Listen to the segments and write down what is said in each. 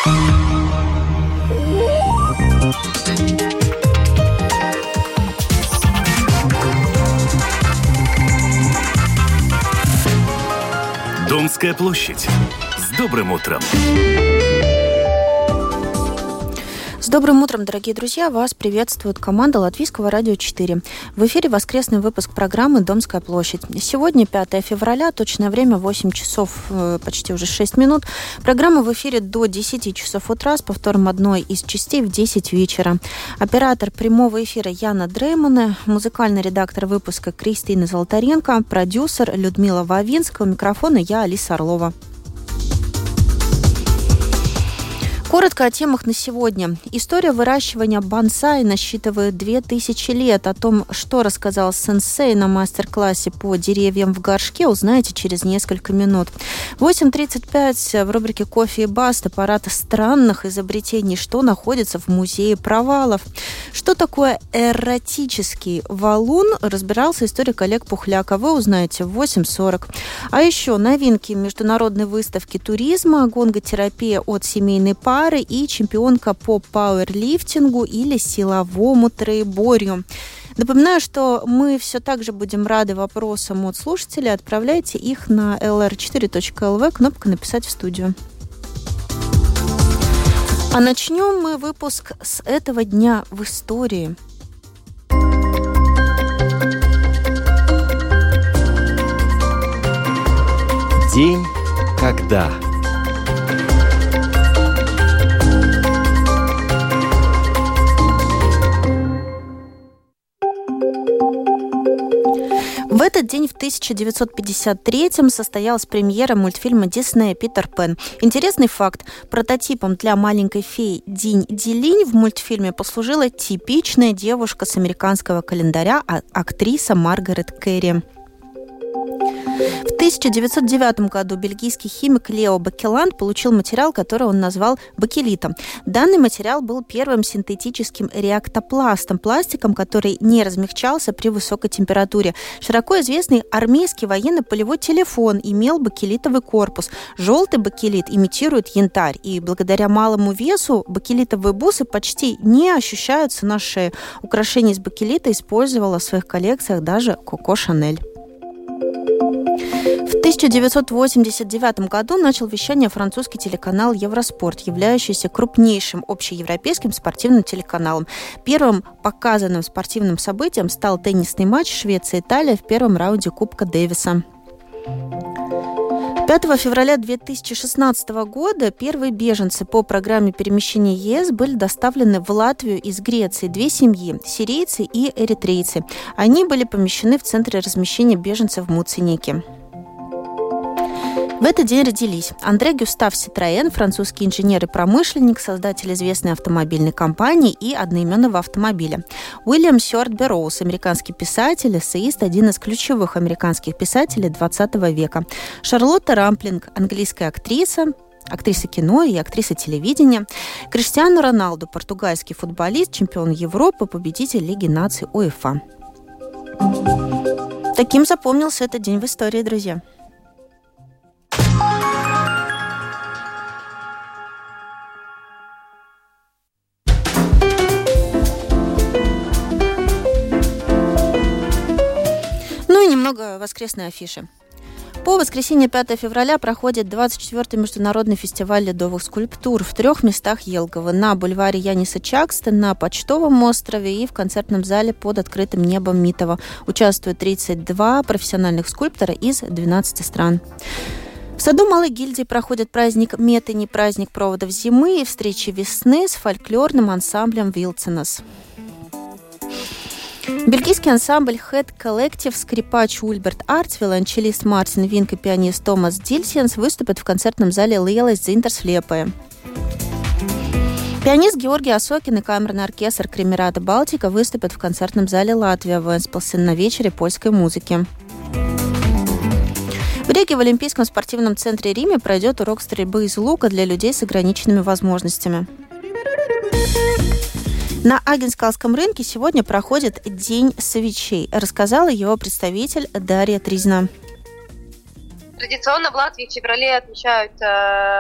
Домская площадь. С добрым утром! С добрым утром, дорогие друзья! Вас приветствует команда Латвийского радио 4. В эфире воскресный выпуск программы «Домская площадь». Сегодня 5 февраля, точное время 8 часов, почти уже 6 минут. Программа в эфире до 10 часов утра с повтором одной из частей в 10 вечера. Оператор прямого эфира Яна Дреймане, музыкальный редактор выпуска Кристина Золотаренко, продюсер Людмила Вавинская, у микрофона я, Алиса Орлова. Коротко о темах на сегодня. История выращивания бонсай насчитывает 2000 лет. О том, что рассказал сенсей на мастер-классе по деревьям в горшке, узнаете через несколько минут. 8:35 в рубрике «Кофе и баста» парад странных изобретений, что находится в музее провалов. Что такое эротический валун, разбирался историк Олег Пухляк. Вы узнаете в 8:40. А еще новинки международной выставки туризма, гонготерапия от семейной пары и чемпионка по пауэрлифтингу или силовому троеборью. Напоминаю, что мы все так же будем рады вопросам от слушателей. Отправляйте их на lr4.lv, кнопка «Написать в студию». А начнем мы выпуск с этого дня в истории. День, когда... В этот день, в 1953-м, состоялась премьера мультфильма Диснея «Питер Пен». Интересный факт. Прототипом для маленькой феи Динь-Дилинь в мультфильме послужила типичная девушка с американского календаря, актриса Маргарет Керри. В 1909 году бельгийский химик Лео Бакеланд получил материал, который он назвал бакелитом. Данный материал был первым синтетическим реактопластом, пластиком, который не размягчался при высокой температуре. Широко известный армейский военно-полевой телефон имел бакелитовый корпус. Желтый бакелит имитирует янтарь, и благодаря малому весу бакелитовые бусы почти не ощущаются на шее. Украшения из бакелита использовала в своих коллекциях даже Коко Шанель. В 1989 году начал вещание французский телеканал «Евроспорт», являющийся крупнейшим общеевропейским спортивным телеканалом. Первым показанным спортивным событием стал теннисный матч Швеция-Италия в первом раунде Кубка Дэвиса. 5 февраля 2016 года первые беженцы по программе перемещения ЕС были доставлены в Латвию из Греции. Две семьи – сирийцы и эритрейцы. Они были помещены в центре размещения беженцев в Муцинике. В этот день родились Андре Гюстав Ситроен, французский инженер и промышленник, создатель известной автомобильной компании и одноименного автомобиля. Уильям Сёрд Берроуз, американский писатель, эссеист, один из ключевых американских писателей XX века. Шарлотта Рамплинг, английская актриса кино и актриса телевидения. Криштиану Роналду, португальский футболист, чемпион Европы, победитель Лиги наций УЕФА. Таким запомнился этот день в истории, друзья. Ну и немного воскресной афиши. По воскресенье 5 февраля проходит 24-й международный фестиваль ледовых скульптур в 3 местах Елгово: на бульваре Яниса Чакста, на Почтовом острове и в концертном зале под открытым небом Митова. Участвуют 32 профессиональных скульптора из 12 стран. В саду Малой гильдии проходит праздник Метани, праздник проводов зимы и встречи весны с фольклорным ансамблем «Вилценес». Бельгийский ансамбль Head Collective, скрипач Ульберт Арц, виолончелист Мартин Винк и пианист Томас Дильсенс выступят в концертном зале Лиелais Дзинтерслепе. Пианист Георгий Осокин и камерный оркестр Кремерата Балтика выступят в концертном зале Латвия в Венспилсен на вечере польской музыки. В Риге в Олимпийском спортивном центре Риме пройдет урок стрельбы из лука для людей с ограниченными возможностями. На Агенскалском рынке сегодня проходит День свечей, рассказала его представитель Дарья Тризна. Традиционно в Латвии в феврале отмечают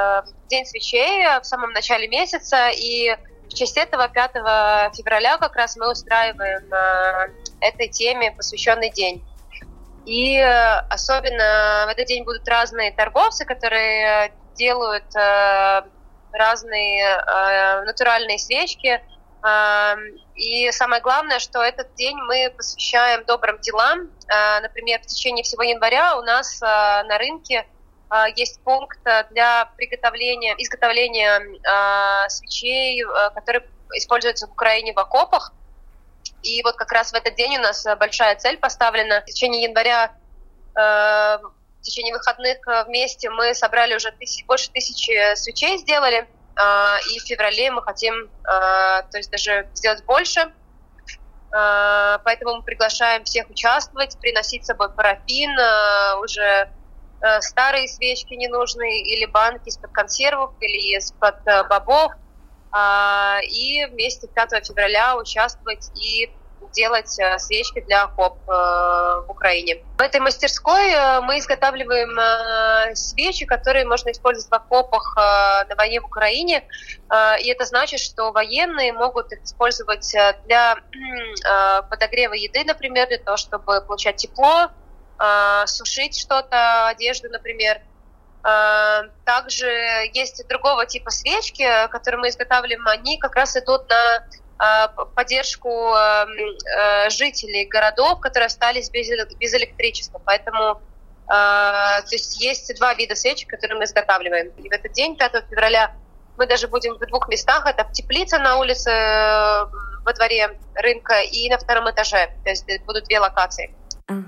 День свечей в самом начале месяца, и в честь этого 5 февраля как раз мы устраиваем этой теме посвященный день. И особенно в этот день будут разные торговцы, которые делают разные натуральные свечки. И самое главное, что этот день мы посвящаем добрым делам. Например, в течение всего января у нас на рынке есть пункт для изготовления свечей, которые используются в Украине в окопах. И вот как раз в этот день у нас большая цель поставлена. В течение января, в течение выходных вместе мы собрали уже больше 1000 свечей сделали. И в феврале мы хотим, то есть даже сделать больше. Поэтому мы приглашаем всех участвовать, приносить с собой парафин, уже старые свечки ненужные, или банки из-под консервов, или из-под бобов. И вместе 5 февраля участвовать и делать свечки для окоп в Украине. В этой мастерской мы изготавливаем свечи, которые можно использовать в окопах на войне в Украине. И это значит, что военные могут их использовать для подогрева еды, например, для того, чтобы получать тепло, сушить что-то, одежду, например. Также есть другого типа свечки, которые мы изготавливаем. Они как раз идут на поддержку жителей городов, которые остались без электричества. Поэтому то есть 2 вида свечек, которые мы изготавливаем. И в этот день, 5 февраля, мы даже будем в 2 местах. Это теплица на улице во дворе рынка и на 2-м этаже. То есть будут 2 локации.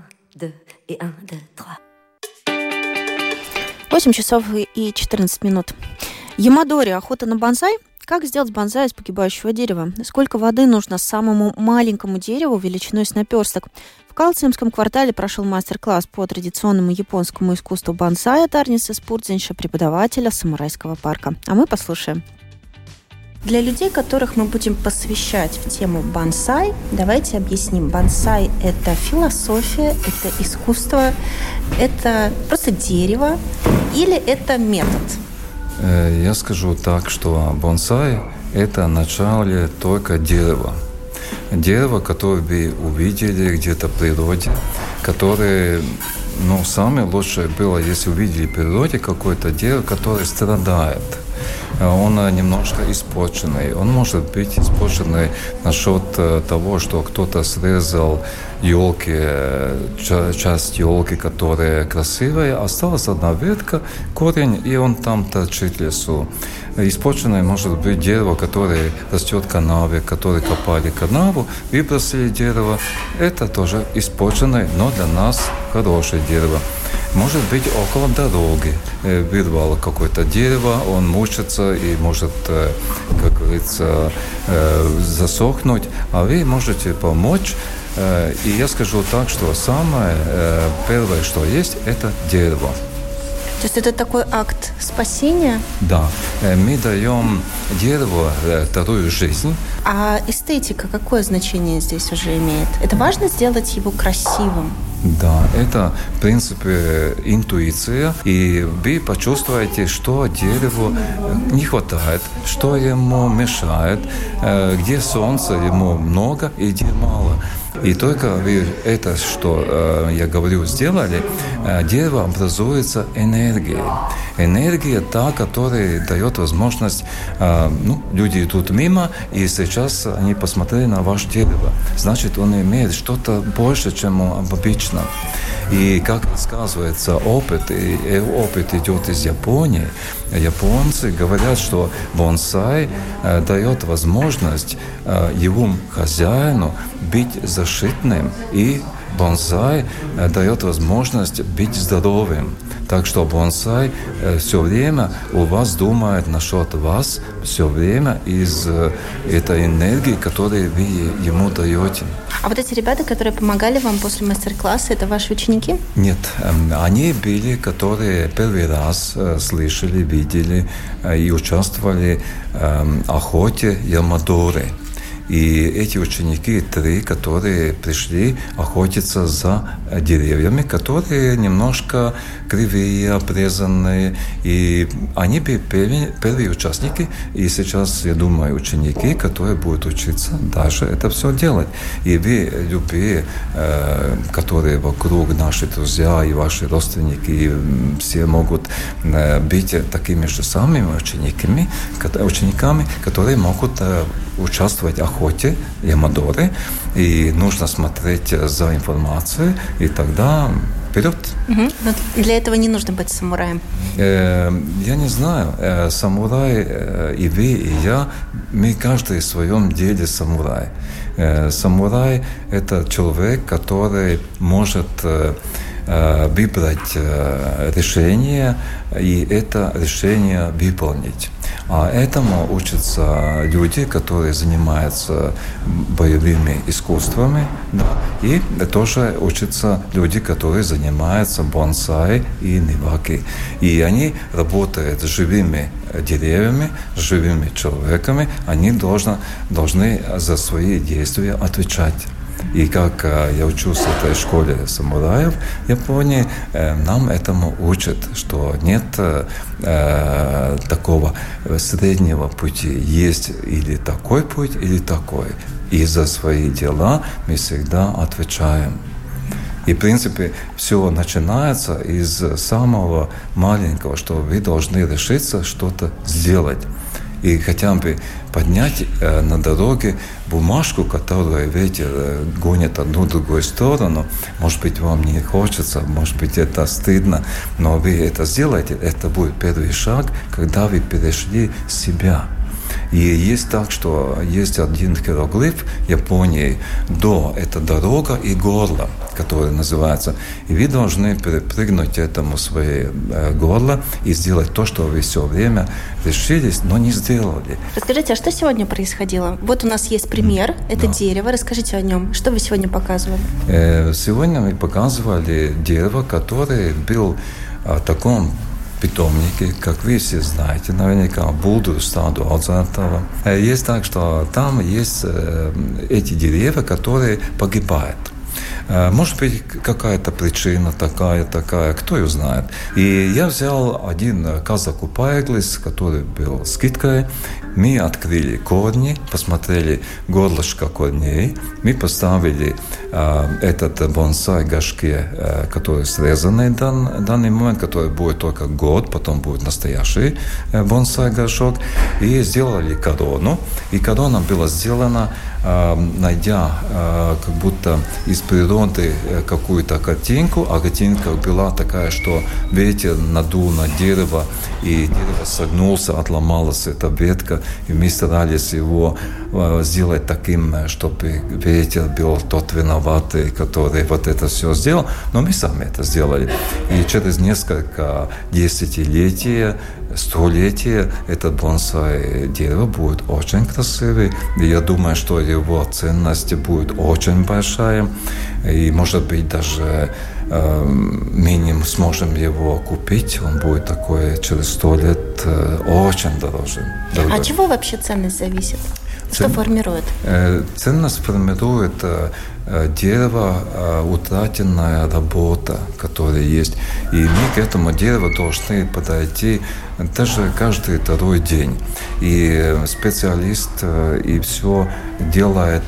8 часов и 14 минут. Ямадори, охота на бонсай. Как сделать бонсай из погибающего дерева? Сколько воды нужно самому маленькому дереву величиной с наперсток? В Калциемском квартале прошел мастер-класс по традиционному японскому искусству бонсай от Арниса Спурдзинша, преподавателя Самурайского парка. А мы послушаем. Для людей, которых мы будем посвящать в тему бонсай, давайте объясним. Бонсай – это философия, это искусство, это просто дерево или это метод? Я скажу так, что бонсай – это начало только дерева. Дерево, которое вы увидели где-то в природе, которое, самое лучшее было, если увидели в природе какое-то дерево, которое страдает. Он немножко испорченный. Он может быть испорченный насчет того, что кто-то срезал часть елки, которая красивая, осталась одна ветка, корень, и он там торчит в лесу. Испорченное может быть дерево, которое растет в канаве, которое копали канаву, выбросили дерево. Это тоже испорченное, но для нас хорошее дерево. Может быть, около дороги вырвало какое-то дерево, он мучится и может, как говорится, засохнуть, а вы можете помочь. И я скажу так, что самое первое, что есть, это дерево. То есть это такой акт спасения? Да. Мы даем дереву вторую жизнь. А эстетика какое значение здесь уже имеет? Это важно сделать его красивым? Да, это, в принципе, интуиция, и вы почувствуете, что дереву не хватает, что ему мешает, где солнца ему много и где мало. И только вы это, что я говорю, сделали, дерево образуется энергией. Энергия та, которая дает возможность, люди идут мимо, и сейчас они посмотрели на ваше дерево. Значит, он имеет что-то больше, чем обычно. И как сказывается опыт, и опыт идет из Японии, японцы говорят, что бонсай дает возможность его хозяину быть защитным, и бонсай дает возможность быть здоровым. Так что бонсай все время у вас думает насчет вас, все время из этой энергии, которую вы ему даете. А вот эти ребята, которые помогали вам после мастер-класса, это ваши ученики? Нет, они были, которые первый раз слышали, видели и участвовали в охоте Ямадори. И эти ученики, 3, которые пришли охотиться за деревьями, которые немножко кривые, обрезанные. И они были первые участники, и сейчас, я думаю, ученики, которые будут учиться дальше это все делать. И вы, любые, которые вокруг, наши друзья и ваши родственники, все могут быть такими же самыми учениками, которые могут участвовать в охоте, ямадоры, и нужно смотреть за информацией, и тогда вперед. Но для этого не нужно быть самураем. Я не знаю. Самурай, и вы, и я, мы каждый в своем деле самурай. Самурай – это человек, который может выбрать решение и это решение выполнить. А этому учатся люди, которые занимаются боевыми искусствами, да, и тоже учатся люди, которые занимаются бонсай и ниваки. И они работают с живыми деревьями, с живыми человеками, они должны за свои действия отвечать. И как я учусь в этой школе самураев в Японии, нам этому учат, что нет такого среднего пути. Есть или такой путь, или такой. И за свои дела мы всегда отвечаем. И, в принципе, все начинается из самого маленького, что вы должны решиться что-то сделать. И хотя бы поднять на дороге бумажку, которую ветер гонит одну в другую сторону. Может быть, вам не хочется, может быть, это стыдно, но вы это сделаете, это будет первый шаг, когда вы перешли себя. И есть так, что есть один иероглиф в Японии «до» – это дорога и горло, которое называется. И вы должны перепрыгнуть этому свое горло и сделать то, что вы все время решились, но не сделали. Расскажите, а что сегодня происходило? Вот у нас есть пример, это дерево. Расскажите о нем. Что вы сегодня показывали? Сегодня мы показывали дерево, которое было в таком питомники, как вы все знаете, наверняка, Булдуру стаду Алзатова. Есть так, что там есть эти деревья, которые погибают. Может быть, какая-то причина такая, кто ее знает. И я взял один казаку пайглис, который был скидкой. Мы открыли корни, посмотрели горлышко корней. Мы поставили этот бонсай гашке, который срезанный в данный момент, который будет только год, потом будет настоящий бонсай горшок. И сделали корону. И корона была сделана, найдя как будто из природы какую-то картинку, а картинка была такая, что ветер надул на дерево, и дерево согнулся, отломалась эта ветка, и мы старались его сделать таким, чтобы ветер был тот виноватый, который вот это все сделал, но мы сами это сделали. И через несколько десятилетий, столетия этот бонсай дерево будет очень красивый, и я думаю, что его ценность будет очень большая, и, может быть, даже мы не сможем его купить, он будет такой через 100 лет очень дорогой. А от чего вообще ценность зависит? Что формирует? Ценность формирует дерево, утраченная работа, которая есть. И мы к этому дереву должны подойти даже каждый второй день. И специалист и все делает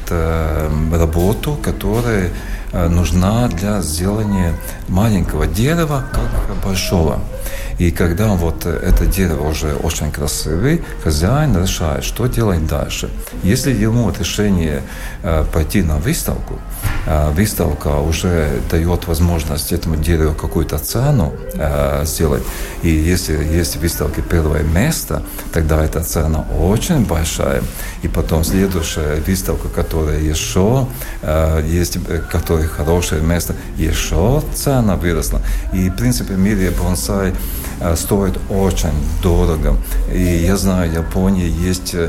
работу, которая нужна для сделания маленького дерева, как большого. И когда вот это дерево уже очень красивое, хозяин решает, что делать дальше. Если ему решение пойти на выставку, выставка уже дает возможность этому дереву какую-то цену сделать. И если есть в выставке первое место, тогда эта цена очень большая. И потом следующая выставка, которая еще есть, которая хорошее место, еще цена выросла. И в принципе в мире бонсай стоит очень дорого. И я знаю, в Японии есть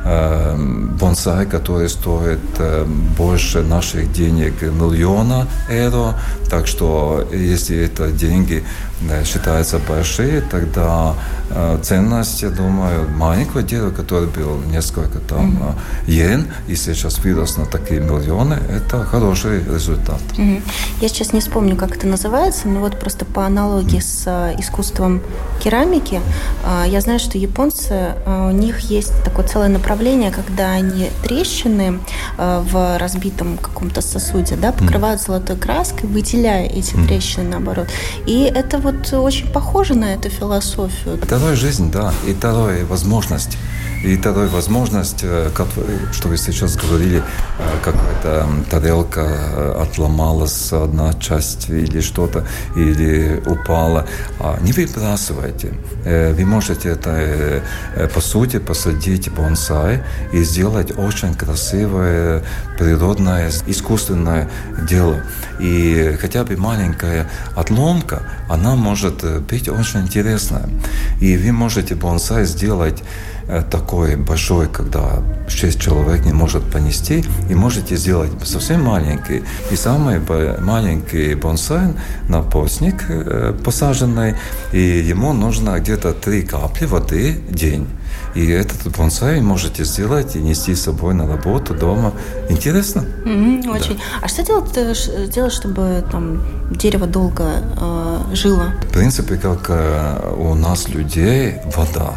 бонсай, который стоит больше наших денег 1 миллион евро. Так что, если это деньги считаются большие, тогда ценность, я думаю, маленького дерева, который был несколько там йен, и сейчас вырос на такие миллионы, это хороший результат. Я сейчас не вспомню, как это называется, но вот просто по аналогии с искусством керамики, я знаю, что японцы, у них есть такое целое направление, когда они трещины в разбитом каком-то сосуде, да, покрывают золотой краской, выделяя эти трещины наоборот. И это вот очень похоже на эту философию. Вторая жизнь, да, и вторая возможность. И вторая возможность, как, что вы сейчас говорили, какая-то тарелка отломалась, одна часть или что-то, или упала. Не выбрасывайте. Вы можете это, по сути, посадить бонсай и сделать очень красивое, природное, искусственное дело. И хотя бы маленькая отломка, она может быть очень интересная. И вы можете бонсай сделать такой большой, когда 6 человек не может понести, и можете сделать совсем маленький. И самый маленький бонсай на постник посаженный, и ему нужно где-то 3 капли воды в день. И этот бонсай можете сделать и нести с собой на работу дома. Интересно? Очень. Да. А что делать, чтобы там дерево долго жило? В принципе, как у нас людей, вода.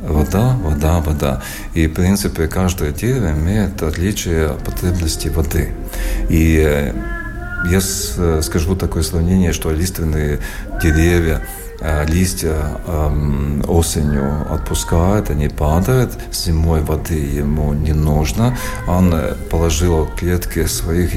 Вода. И, в принципе, каждое дерево имеет отличие потребностей воды. И я скажу такое сравнение, что лиственные деревья, листья осенью отпускают, они падают, зимой воды ему не нужно. Он положил в клетки своих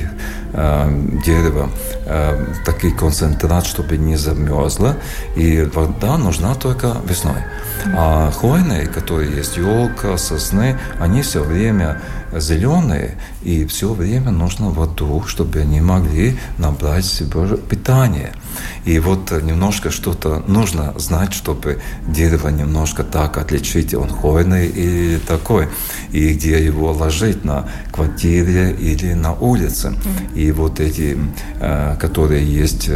дерева такой концентрат, чтобы не замерзло, и вода нужна только весной. А хвойные, которые есть, елка, сосны, они все время зеленые, и все время нужно воду, чтобы они могли набрать себе питание. И вот немножко что-то нужно знать, чтобы дерево немножко так отличить, он хвойный или такой, и где его ложить, на квартире или на улице. И вот эти, которые есть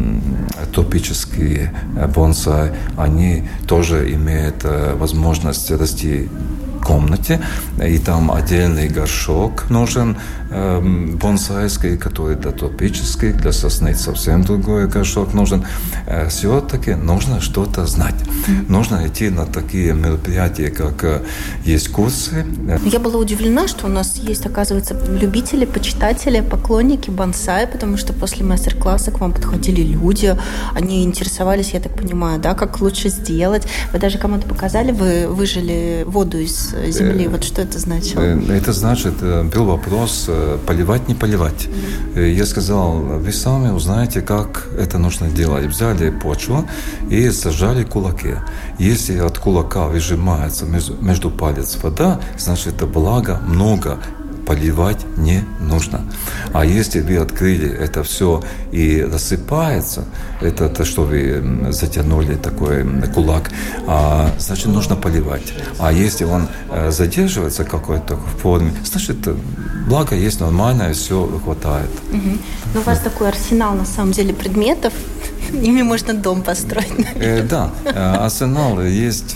тропические бонсай, они тоже имеют возможность расти в комнате, и там отдельный горшок нужен бонсайский, который тропический, для сосны совсем другой горшок нужен. Все-таки нужно что-то знать. Нужно идти на такие мероприятия, как есть курсы. Я была удивлена, что у нас есть, оказывается, любители, почитатели, поклонники бонсай, потому что после мастер-класса к вам подходили люди, они интересовались, я так понимаю, да, как лучше сделать. Вы даже кому-то показали, вы выжили воду из земли. Вот что это значило? Это значит, был вопрос, поливать, не поливать. Я сказал, вы сами узнаете, как это нужно делать. Взяли почву и сажали кулаки. Если от кулака выжимается между палец вода, значит, это благо много. Поливать не нужно. А если вы открыли это все и рассыпается, это то, что вы затянули такой кулак, значит, нужно поливать. А если он задерживается в какой-то форме, значит, благо есть нормально, все хватает. Но у вас такой арсенал, на самом деле, предметов. Ими можно дом построить. Да, арсенал есть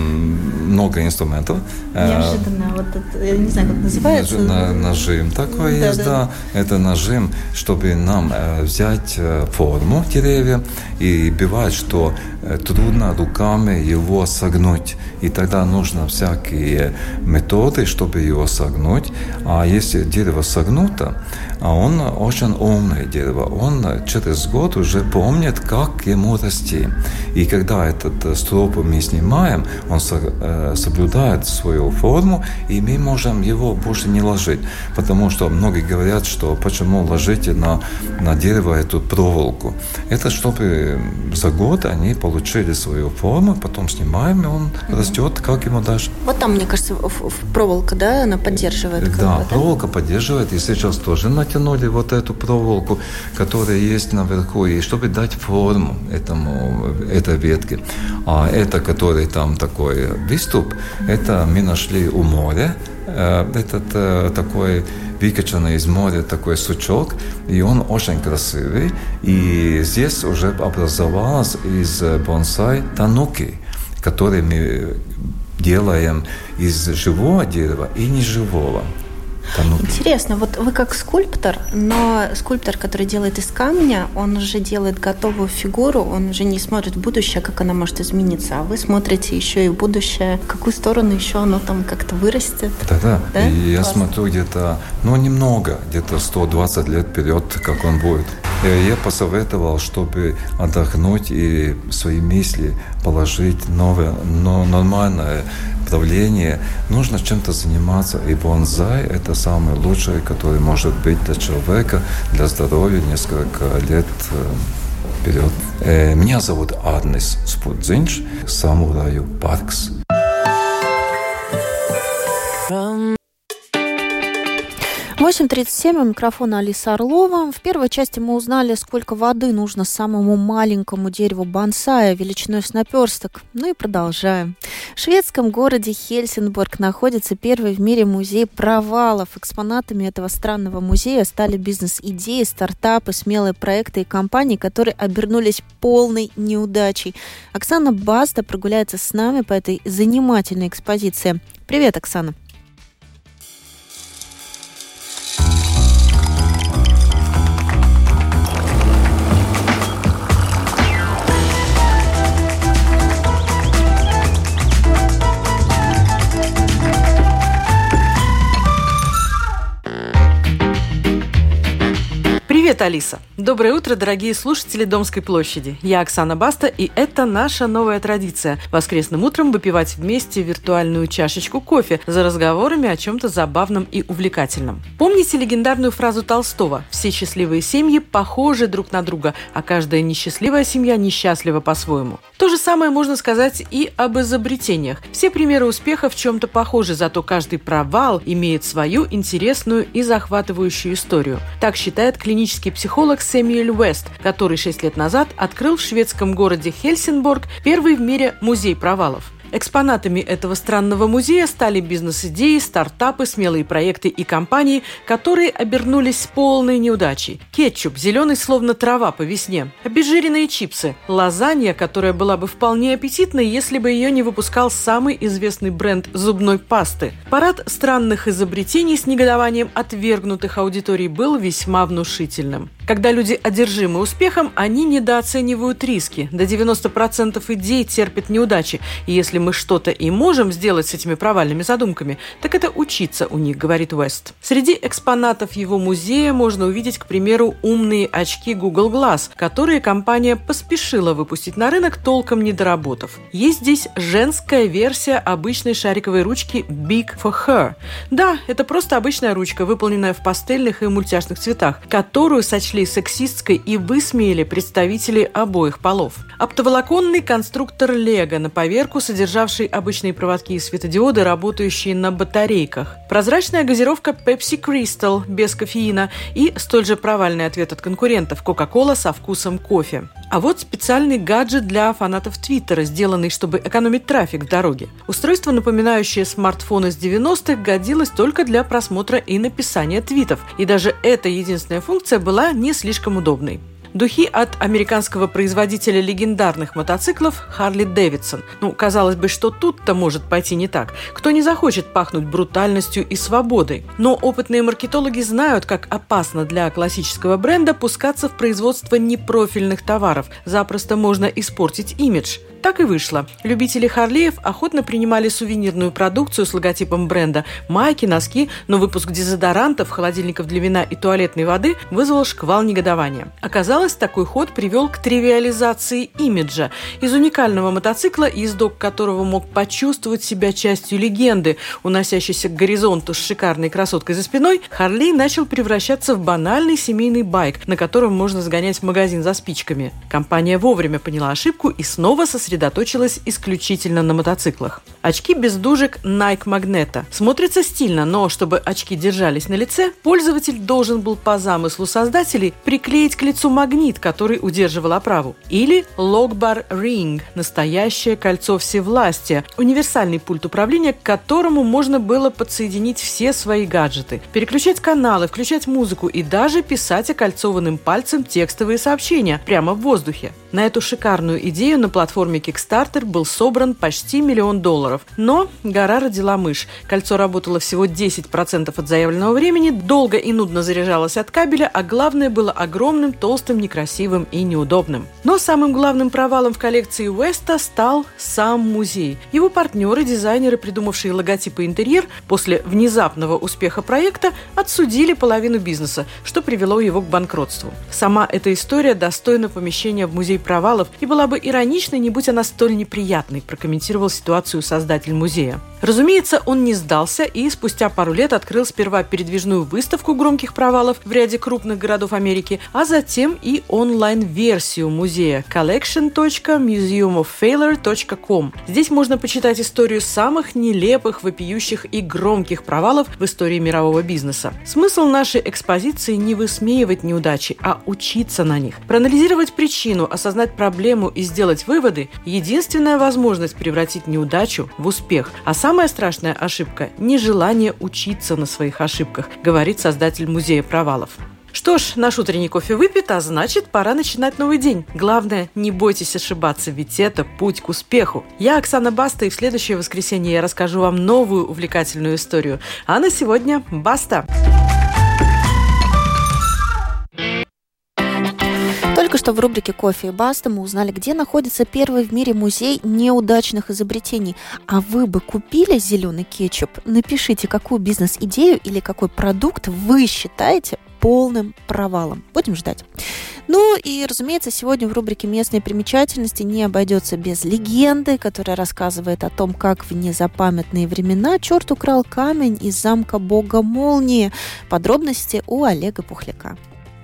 много инструментов. Неожиданно. Вот это, я не знаю, как называется. Нажим такой есть, да. Это нажим, чтобы нам взять форму деревья. И бывает, что трудно руками его согнуть. И тогда нужно всякие методы, чтобы его согнуть. А если дерево согнуто, он очень умное дерево. Он через год уже помнит, как ему расти. И когда этот столб мы снимаем, он соблюдает свою форму, и мы можем его больше не ложить. Потому что многие говорят, что почему ложите на дерево эту проволоку. Это чтобы за год они получили свою форму, потом снимаем, и он растет, как ему дальше. Вот там, мне кажется, проволока, да, она поддерживает. Да, проволока поддерживает, и сейчас тоже натянули вот эту проволоку, которая есть наверху, и чтобы дать форму этой ветке. А это, который там такой выступ, это мы нашли у моря, этот такой выкачанный из моря такой сучок, и он очень красивый. И здесь уже образовалась из бонсай тануки, которые мы делаем из живого дерева и неживого. Интересно, вот вы как скульптор, но скульптор, который делает из камня, он уже делает готовую фигуру, он уже не смотрит в будущее, как она может измениться, а вы смотрите еще и в будущее, в какую сторону еще оно там как-то вырастет. Да? И я смотрю где-то, немного, где-то 120 лет вперед, как он будет. Я посоветовал, чтобы отдохнуть и свои мысли положить новое, нормальное правление, нужно чем-то заниматься. И бонсай – это самое лучшее, которое может быть для человека, для здоровья несколько лет вперед. Меня зовут Арнис Спудзинч, Самураю Паркс. 8:37, у микрофона Алиса Орлова. В первой части мы узнали, сколько воды нужно самому маленькому дереву бонсая величиной с наперсток. Ну и продолжаем. В шведском городе Хельсинборг находится первый в мире музей провалов. Экспонатами этого странного музея стали бизнес-идеи, стартапы, смелые проекты и компании, которые обернулись полной неудачей. Оксана Баста прогуляется с нами по этой занимательной экспозиции. Привет, Оксана. Привет, Алиса! Доброе утро, дорогие слушатели Домской площади. Я Оксана Баста, и это наша новая традиция – воскресным утром выпивать вместе виртуальную чашечку кофе за разговорами о чем-то забавном и увлекательном. Помните легендарную фразу Толстого «Все счастливые семьи похожи друг на друга, а каждая несчастливая семья несчастлива по-своему». То же самое можно сказать и об изобретениях. Все примеры успеха в чем-то похожи, зато каждый провал имеет свою интересную и захватывающую историю. Так считает клинический психолог Сэмюэль Уэст, который 6 лет назад открыл в шведском городе Хельсинборг первый в мире музей провалов. Экспонатами этого странного музея стали бизнес-идеи, стартапы, смелые проекты и компании, которые обернулись полной неудачей. Кетчуп, зеленый словно трава по весне, обезжиренные чипсы, лазанья, которая была бы вполне аппетитной, если бы ее не выпускал самый известный бренд зубной пасты. Парад странных изобретений с негодованием отвергнутых аудиторий был весьма внушительным. Когда люди одержимы успехом, они недооценивают риски. До 90% идей терпят неудачи. И если мы что-то и можем сделать с этими провальными задумками, так это учиться у них, говорит Уэст. Среди экспонатов его музея можно увидеть, к примеру, умные очки Google Glass, которые компания поспешила выпустить на рынок, толком не доработав. Есть здесь женская версия обычной шариковой ручки Big for Her. Да, это просто обычная ручка, выполненная в пастельных и мультяшных цветах, которую сочли сексистской и высмеяли представители обоих полов. Оптоволоконный конструктор Лего на поверку, содержавший обычные проводки и светодиоды, работающие на батарейках. Прозрачная газировка Pepsi Crystal без кофеина и столь же провальный ответ от конкурентов Coca-Cola со вкусом кофе. А вот специальный гаджет для фанатов Твиттера, сделанный, чтобы экономить трафик в дороге. Устройство, напоминающее смартфон из 90-х, годилось только для просмотра и написания твитов. И даже эта единственная функция была не слишком удобной. Духи от американского производителя легендарных мотоциклов Harley Davidson. Казалось бы, что тут-то может пойти не так. Кто не захочет пахнуть брутальностью и свободой? Но опытные маркетологи знают, как опасно для классического бренда пускаться в производство непрофильных товаров. Запросто можно испортить имидж. Так и вышло. Любители Харлеев охотно принимали сувенирную продукцию с логотипом бренда, майки, носки, но выпуск дезодорантов, холодильников для вина и туалетной воды вызвал шквал негодования. Оказалось, такой ход привел к тривиализации имиджа. Из уникального мотоцикла, ездок которого мог почувствовать себя частью легенды, уносящейся к горизонту с шикарной красоткой за спиной, Харлей начал превращаться в банальный семейный байк, на котором можно сгонять в магазин за спичками. Компания вовремя поняла ошибку и снова сосредоточилась сосредоточилась исключительно на мотоциклах. Очки без дужек Nike Magneto смотрятся стильно, но чтобы очки держались на лице, пользователь должен был по замыслу создателей приклеить к лицу магнит, который удерживал оправу. Или Logbar Ring – настоящее кольцо всевластия, универсальный пульт управления, к которому можно было подсоединить все свои гаджеты, переключать каналы, включать музыку и даже писать окольцованным пальцем текстовые сообщения прямо в воздухе. На эту шикарную идею на платформе Kickstarter был собран почти $1 миллион. Но гора родила мышь. Кольцо работало всего 10% от заявленного времени, долго и нудно заряжалось от кабеля, а главное, было огромным, толстым, некрасивым и неудобным. Но самым главным провалом в коллекции Уэста стал сам музей. Его партнеры, дизайнеры, придумавшие логотип и интерьер, после внезапного успеха проекта отсудили половину бизнеса, что привело его к банкротству. Сама эта история достойна помещения в музей провалов и была бы ироничной, не будь она столь неприятной, прокомментировал ситуацию создатель музея. Разумеется, он не сдался и спустя пару лет открыл сперва передвижную выставку громких провалов в ряде крупных городов Америки, а затем и онлайн-версию музея collection.museumoffailure.com. Здесь можно почитать историю самых нелепых, вопиющих и громких провалов в истории мирового бизнеса. Смысл нашей экспозиции не высмеивать неудачи, а учиться на них, проанализировать причину, осознать проблему и сделать выводы – единственная возможность превратить неудачу в успех. А самая страшная ошибка – нежелание учиться на своих ошибках, говорит создатель музея провалов. Что ж, наш утренний кофе выпит, а значит, пора начинать новый день. Главное, не бойтесь ошибаться, ведь это путь к успеху. Я Оксана Баста, и в следующее воскресенье я расскажу вам новую увлекательную историю. А на сегодня баста! Только что в рубрике «Кофе и баста» мы узнали, где находится первый в мире музей неудачных изобретений. А вы бы купили зеленый кетчуп? Напишите, какую бизнес-идею или какой продукт вы считаете полным провалом. Будем ждать. Ну и, разумеется, сегодня в рубрике «Местные примечательности» не обойдется без легенды, которая рассказывает о том, как в незапамятные времена черт украл камень из замка бога молнии. Подробности у Олега Пухляка.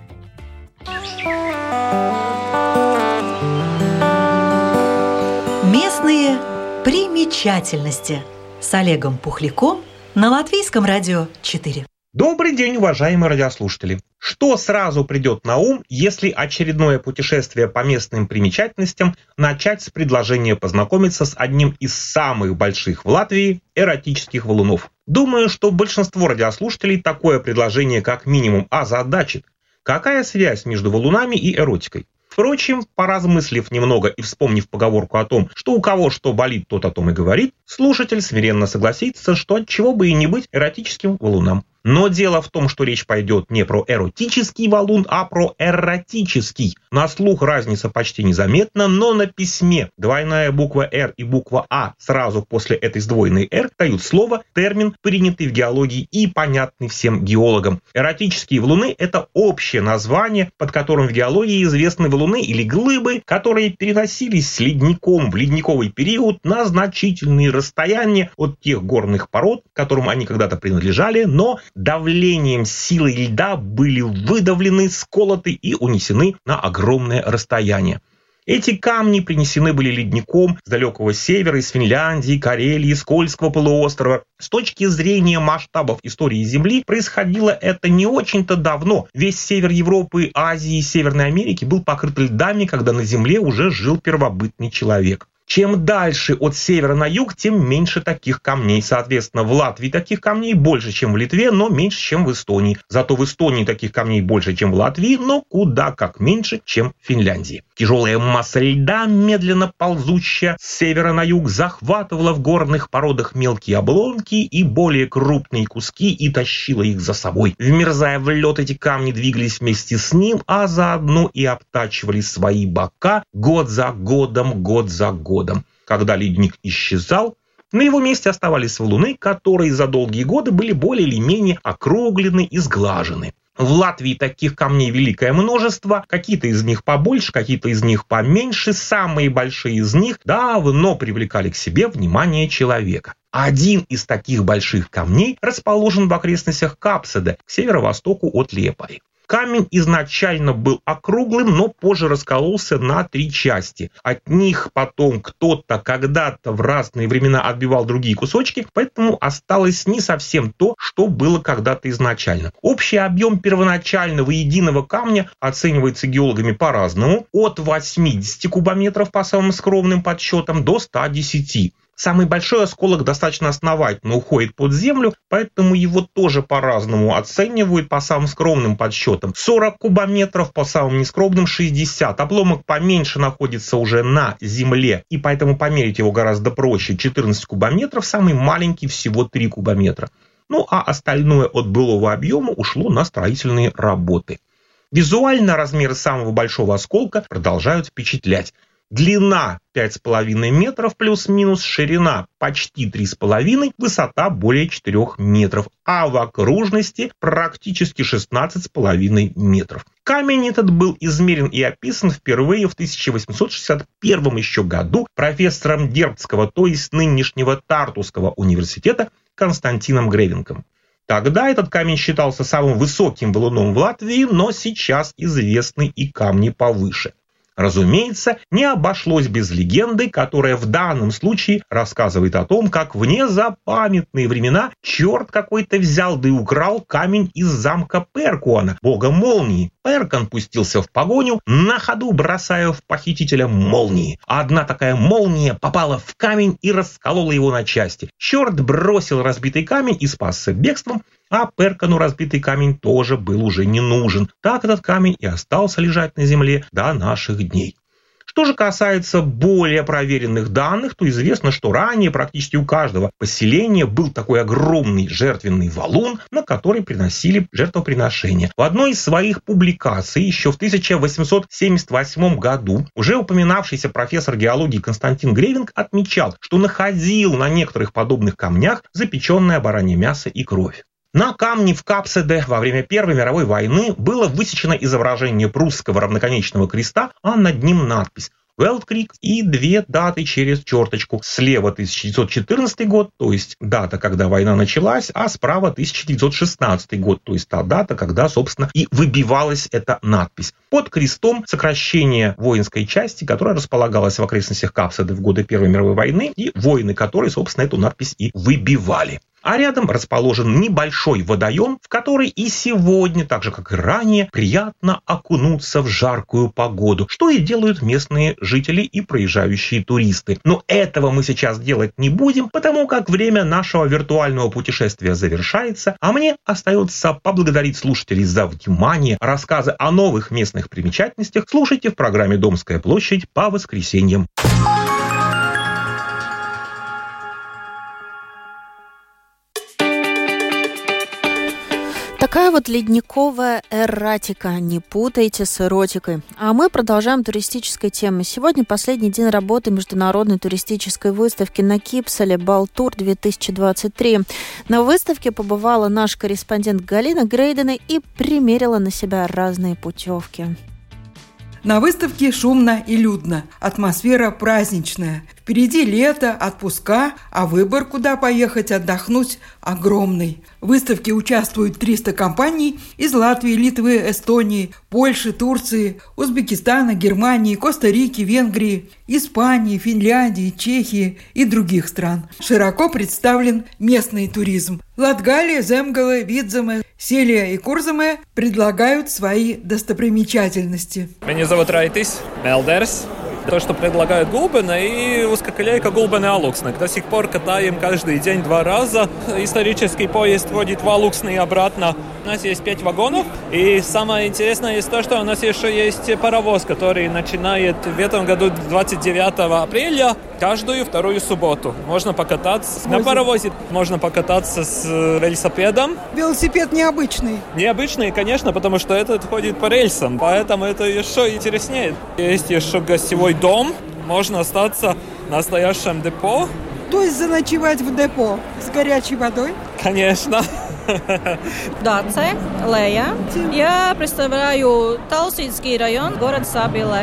Местные примечательности с Олегом Пухляком на Латвийском радио 4. Добрый день, уважаемые радиослушатели! Что сразу придет на ум, если очередное путешествие по местным примечательностям начать с предложения познакомиться с одним из самых больших в Латвии эротических валунов? Думаю, что большинство радиослушателей такое предложение как минимум озадачит. Какая связь между валунами и эротикой? Впрочем, поразмыслив немного и вспомнив поговорку о том, что у кого что болит, тот о том и говорит, слушатель смиренно согласится, что отчего бы и не быть эротическим валуном. Но дело в том, что речь пойдет не про эротический валун, а про эротический. На слух разница почти незаметна, но на письме двойная буква «Р» и буква «А» сразу после этой сдвоенной «Р» дают слово, термин, принятый в геологии и понятный всем геологам. Эротические валуны – это общее название, под которым в геологии известны валуны или глыбы, которые переносились с ледником в ледниковый период на значительные расстояния от тех горных пород, которым они когда-то принадлежали, но давлением силы льда были выдавлены, сколоты и унесены на огромное расстояние. Эти камни принесены были ледником с далекого севера, из Финляндии, Карелии, с Кольского полуострова. С точки зрения масштабов истории Земли происходило это не очень-то давно. Весь север Европы, Азии и Северной Америки был покрыт льдами, когда на Земле уже жил первобытный человек. Чем дальше от севера на юг, тем меньше таких камней. Соответственно, в Латвии таких камней больше, чем в Литве, но меньше, чем в Эстонии. Зато в Эстонии таких камней больше, чем в Латвии, но куда как меньше, чем в Финляндии. Тяжелая масса льда, медленно ползущая с севера на юг, захватывала в горных породах мелкие обломки и более крупные куски и тащила их за собой. Вмерзая в лед, эти камни двигались вместе с ним, а заодно и обтачивали свои бока год за годом, год за годом. Когда ледник исчезал, на его месте оставались валуны, которые за долгие годы были более или менее округлены и сглажены. В Латвии таких камней великое множество, какие-то из них побольше, какие-то из них поменьше, самые большие из них давно привлекали к себе внимание человека. Один из таких больших камней расположен в окрестностях Капседе, к северо-востоку от Лиепаи. Камень изначально был округлым, но позже раскололся на 3 части. От них потом кто-то когда-то в разные времена отбивал другие кусочки, поэтому осталось не совсем то, что было когда-то изначально. Общий объем первоначального единого камня оценивается геологами по-разному, от 80 кубометров по самым скромным подсчетам до 110. Самый большой осколок достаточно основательно уходит под землю, поэтому его тоже по-разному оценивают по самым скромным подсчетам. 40 кубометров, по самым нескромным 60. Обломок поменьше находится уже на земле, и поэтому померить его гораздо проще. 14 кубометров, самый маленький всего 3 кубометра. Ну а остальное от былого объема ушло на строительные работы. Визуально размеры самого большого осколка продолжают впечатлять. Длина 5,5 метров плюс-минус, ширина почти 3,5, высота более 4 метров, а в окружности практически 16,5 метров. Камень этот был измерен и описан впервые в 1861 еще году профессором Дербцкого, то есть нынешнего Тартуского университета, Константином Гревенком. Тогда этот камень считался самым высоким валуном в Латвии, но сейчас известны и камни повыше. Разумеется, не обошлось без легенды, которая в данном случае рассказывает о том, как в незапамятные времена черт какой-то взял да и украл камень из замка Перкуана, бога молнии. Перкан пустился в погоню, на ходу бросая в похитителя молнии. Одна такая молния попала в камень и расколола его на части. Черт бросил разбитый камень и спасся бегством, а Перкану разбитый камень тоже был уже не нужен. Так этот камень и остался лежать на земле до наших дней. Что же касается более проверенных данных, то известно, что ранее практически у каждого поселения был такой огромный жертвенный валун, на который приносили жертвоприношения. В одной из своих публикаций еще в 1878 году уже упоминавшийся профессор геологии Константин Гревенк отмечал, что находил на некоторых подобных камнях запеченное баранье мясо и кровь. На камне в Капседе во время Первой мировой войны было высечено изображение прусского равноконечного креста, а над ним надпись «Велткриг» и 2 даты через черточку. Слева 1914 год, то есть дата, когда война началась, а справа 1916 год, то есть та дата, когда, собственно, и выбивалась эта надпись. Под крестом сокращение воинской части, которая располагалась в окрестностях Капседе в годы Первой мировой войны, и воины, которые, собственно, эту надпись и выбивали. А рядом расположен небольшой водоем, в который и сегодня, так же как и ранее, приятно окунуться в жаркую погоду, что и делают местные жители и проезжающие туристы. Но этого мы сейчас делать не будем, потому как время нашего виртуального путешествия завершается, а мне остается поблагодарить слушателей за внимание. Рассказы о новых местных примечательностях слушайте в программе «Домская площадь» по воскресеньям. Такая вот ледниковая эрратика, не путайте с эротикой. А мы продолжаем туристической темой. Сегодня последний день работы международной туристической выставки на Кипселе «Балтур-2023». На выставке побывала наш корреспондент Галина Грейдена и примерила на себя разные путевки. На выставке шумно и людно, атмосфера праздничная. Впереди лето, отпуска, а выбор, куда поехать отдохнуть, огромный. В выставке участвуют 300 компаний из Латвии, Литвы, Эстонии, Польши, Турции, Узбекистана, Германии, Коста-Рики, Венгрии, Испании, Финляндии, Чехии и других стран. Широко представлен местный туризм. Латгалия, Земгале, Видземе, Селия и Курземе предлагают свои достопримечательности. Меня зовут Райтис Мелдерс. То, что предлагают Гулбена и узкоколейка Гулбена-Алуксне. До сих пор катаем каждый день 2 раза. Исторический поезд водит в Алуксне и обратно. У нас есть 5 вагонов. И самое интересное есть то, что у нас еще есть паровоз, который начинает в этом году 29 апреля каждую вторую субботу. Можно покататься на паровозе, можно покататься с велосипедом. Велосипед необычный. Необычный, конечно, потому что этот ходит по рельсам, поэтому это еще интереснее. Есть еще гостевой дом, можно остаться в настоящем депо. То есть заночевать в депо с горячей водой? Конечно. Даце, Лея. Я представляю Талсидский район, город Сабиле.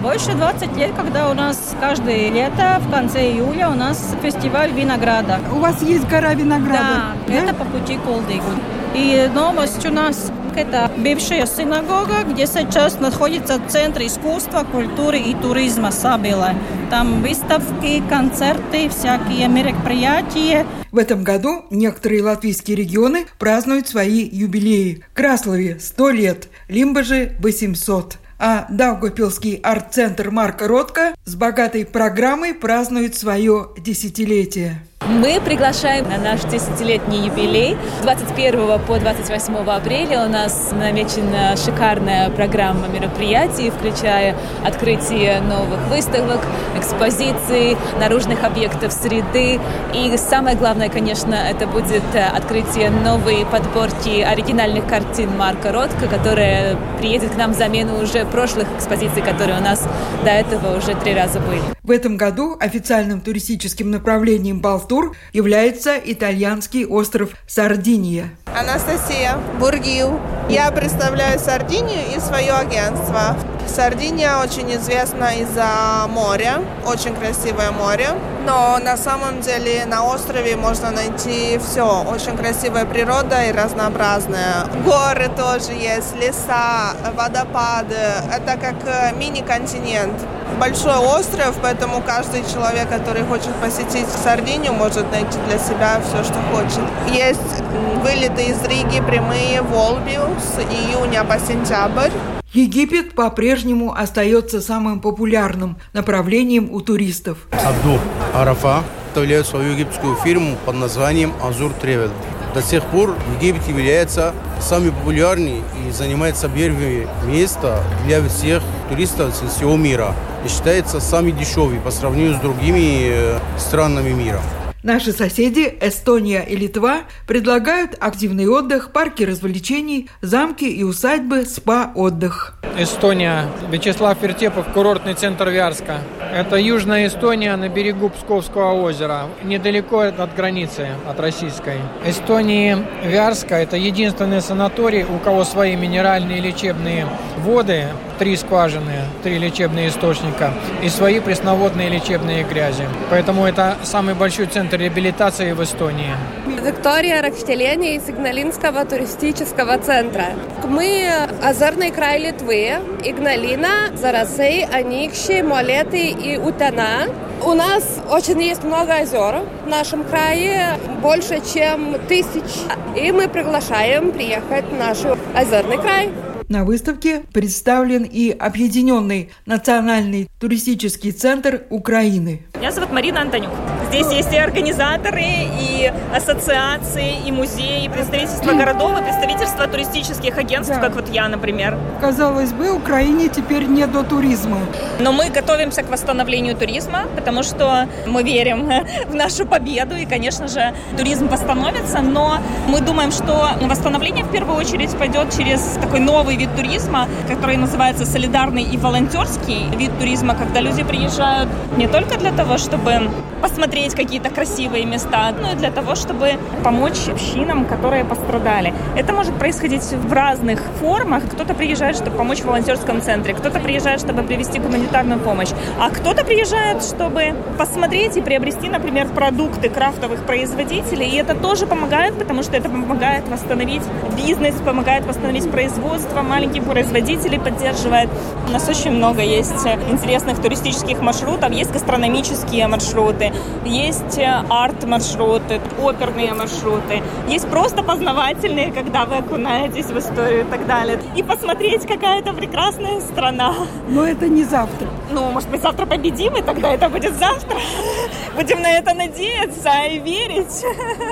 Больше 20 лет, когда у нас каждое лето, в конце июля, у нас фестиваль винограда. У вас есть гора винограда? Да, это по пути Колдыгу. И новость у нас – это бывшая синагога, где сейчас находится Центр искусства, культуры и туризма Сабила. Там выставки, концерты, всякие мероприятия. В этом году некоторые латвийские регионы празднуют свои юбилеи. Краслове 100 лет, Лимбаже 800. А Даугавпилский арт-центр Марка Ротко с богатой программой празднует свое десятилетие. Мы приглашаем на наш 10-летний юбилей. С 21 по 28 апреля у нас намечена шикарная программа мероприятий, включая открытие новых выставок, экспозиций, наружных объектов среды. И самое главное, конечно, это будет открытие новой подборки оригинальных картин Марка Ротко, которая приедет к нам в замену уже прошлых экспозиций, которые у нас до этого уже 3 раза были. В этом году официальным туристическим направлением Балтур является итальянский остров Сардиния. Анастасия Бургиу. Я представляю Сардинию и свое агентство. Сардиния очень известна из-за моря, очень красивое море. Но на самом деле на острове можно найти все. Очень красивая природа и разнообразная. Горы тоже есть, леса, водопады. Это как мини-континент. Большой остров, поэтому каждый человек, который хочет посетить Сардинию, может найти для себя все, что хочет. Есть вылеты из Риги прямые в Олбию с июня по сентябрь. Египет по-прежнему остается самым популярным направлением у туристов. Абду Арафа представляет свою египетскую фирму под названием Azur Travel. До сих пор Египет является самым популярным и занимает первое место для всех туристов со всего мира. И считается самым дешевым по сравнению с другими странами мира. Наши соседи Эстония и Литва предлагают активный отдых, парки развлечений, замки и усадьбы, спа-отдых. Эстония. Вячеслав Вертепов, курортный центр Вярска. Это Южная Эстония на берегу Псковского озера, недалеко от границы, от российской. Эстонии Вярска – это единственный санаторий, у кого свои минеральные лечебные воды, 3 скважины, 3 лечебные источника и свои пресноводные лечебные грязи. Поэтому это самый большой центр реабилитации в Эстонии. Виктория Рахштелени из Игналинского туристического центра. Мы озерный край Литвы, Игналина, Зарасей, Аникши, Молеты и Утана. У нас очень есть много озер в нашем крае, больше чем 1000. И мы приглашаем приехать в наш озерный край. На выставке представлен и Объединенный национальный туристический центр Украины. Меня зовут Марина Антонюк. Здесь есть и организаторы, и ассоциации, и музеи, и представительства городов, и представительства туристических агентств, как вот я, например. Казалось бы, Украине теперь не до туризма. Но мы готовимся к восстановлению туризма, потому что мы верим в нашу победу, и, конечно же, туризм восстановится, но мы думаем, что восстановление в первую очередь пойдет через такой новый вид туризма, который называется солидарный и волонтерский вид туризма, когда люди приезжают не только для того, чтобы посмотреть какие-то красивые места, но и для того, чтобы помочь общинам, которые пострадали. Это может происходить в разных формах. Кто-то приезжает, чтобы помочь в волонтерском центре, кто-то приезжает, чтобы привезти гуманитарную помощь, а кто-то приезжает, чтобы посмотреть и приобрести, например, продукты крафтовых производителей. И это тоже помогает, потому что это помогает восстановить бизнес, помогает восстановить производство, маленьких производителей поддерживает. У нас очень много есть интересных туристических маршрутов, есть гастрономические маршруты, есть арт-маршруты, оперные маршруты, есть просто познавательные, когда вы окунаетесь в историю и так далее. И посмотреть, какая-то прекрасная страна. Но это не завтра. Ну, может быть, завтра победим, и тогда это будет завтра. Будем на это надеяться и верить.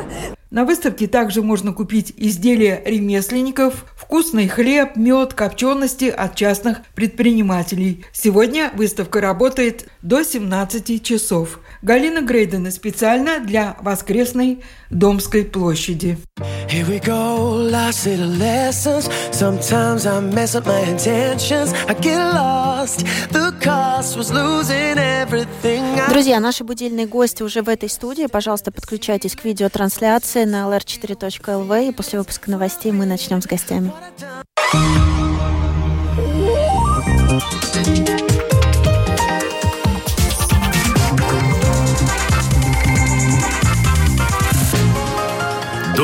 На выставке также можно купить изделия ремесленников, вкусный хлеб, мед, копчености от частных предпринимателей. Сегодня выставка работает до 17 часов. Галина Грейдена специально для воскресной Домской площади. Here we go, lost little lessons. Sometimes I mess up my intentions. I get lost. The cost was losing everything. Друзья, наши будильные гости уже в этой студии. Пожалуйста, подключайтесь к видеотрансляции на lr4.lv. И после выпуска новостей мы начнем с гостями.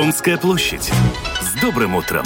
Домская площадь. С добрым утром!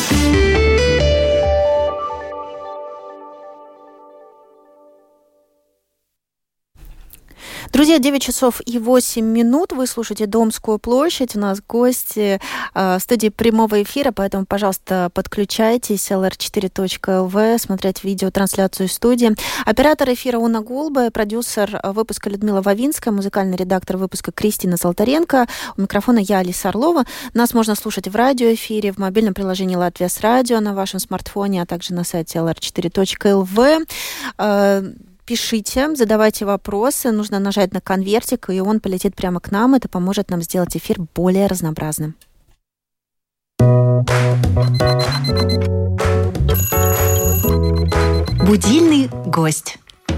Друзья, 9 часов и 8 минут. Вы слушаете Домскую площадь. У нас гости в студии прямого эфира, поэтому, пожалуйста, подключайтесь. lr4.lv, смотреть видеотрансляцию студии. Оператор эфира Уна Гулба, продюсер выпуска Людмила Вавинская, музыкальный редактор выпуска Кристина Золотаренко. У микрофона я, Алиса Орлова. Нас можно слушать в радиоэфире, в мобильном приложении «Латвия с радио» на вашем смартфоне, а также на сайте lr4.lv. Пишите, задавайте вопросы, нужно нажать на конвертик, и он полетит прямо к нам. Это поможет нам сделать эфир более разнообразным. Будильный гость.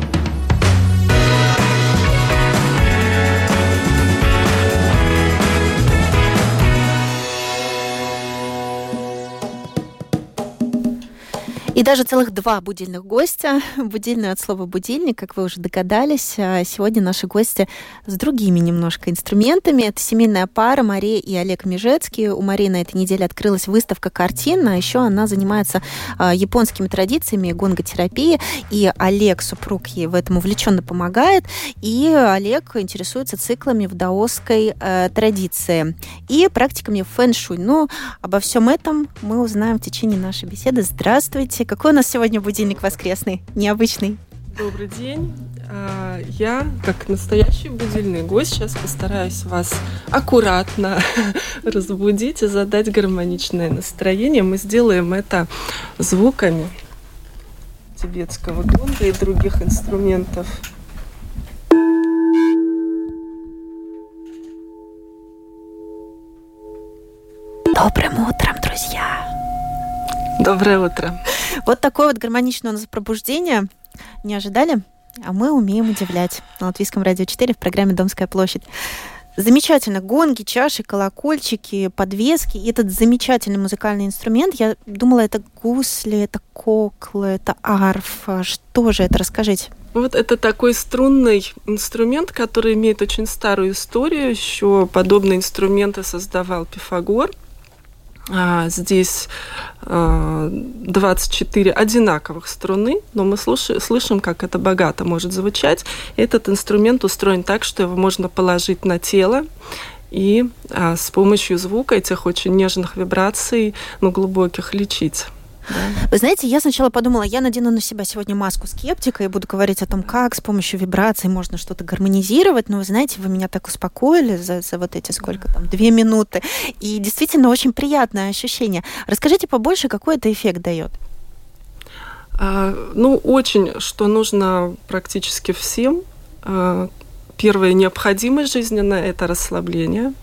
И даже целых 2 будильных гостя. Будильный от слова «будильник», как вы уже догадались. Сегодня наши гости с другими немножко инструментами. Это семейная пара Мария и Олег Межецкий. У Марии на этой неделе открылась выставка картин, а еще она занимается японскими традициями гонготерапии. И Олег, супруг, ей в этом увлеченно помогает. И Олег интересуется циклами в даосской традиции и практиками фэн-шуй. Ну, обо всем этом мы узнаем в течение нашей беседы. Здравствуйте! Какой у нас сегодня будильник воскресный, необычный? Добрый день. Я, как настоящий будильный гость, сейчас постараюсь вас аккуратно разбудить и задать гармоничное настроение. Мы сделаем это звуками тибетского гонга и других инструментов. Добрым утром, друзья! Доброе утро! Вот такое вот гармоничное у нас пробуждение. Не ожидали? А мы умеем удивлять. На Латвийском радио 4 в программе «Домская площадь». Замечательно. Гонги, чаши, колокольчики, подвески. И этот замечательный музыкальный инструмент. Я думала, это гусли, это коклы, это арфа. Что же это? Расскажите. Вот это такой струнный инструмент, который имеет очень старую историю. Еще подобные инструменты создавал Пифагор. Здесь 24 одинаковых струны, но мы слышим, как это богато может звучать. Этот инструмент устроен так, что его можно положить на тело и с помощью звука, этих очень нежных вибраций, но глубоких, лечить. Да. Вы знаете, я сначала подумала, я надену на себя сегодня маску скептика и буду говорить о том, как с помощью вибраций можно что-то гармонизировать. Но вы знаете, вы меня так успокоили за вот эти сколько там, 2 минуты. И действительно очень приятное ощущение. Расскажите побольше, какой это эффект дает? Очень, что нужно практически всем. Первая необходимость жизненная – это расслабление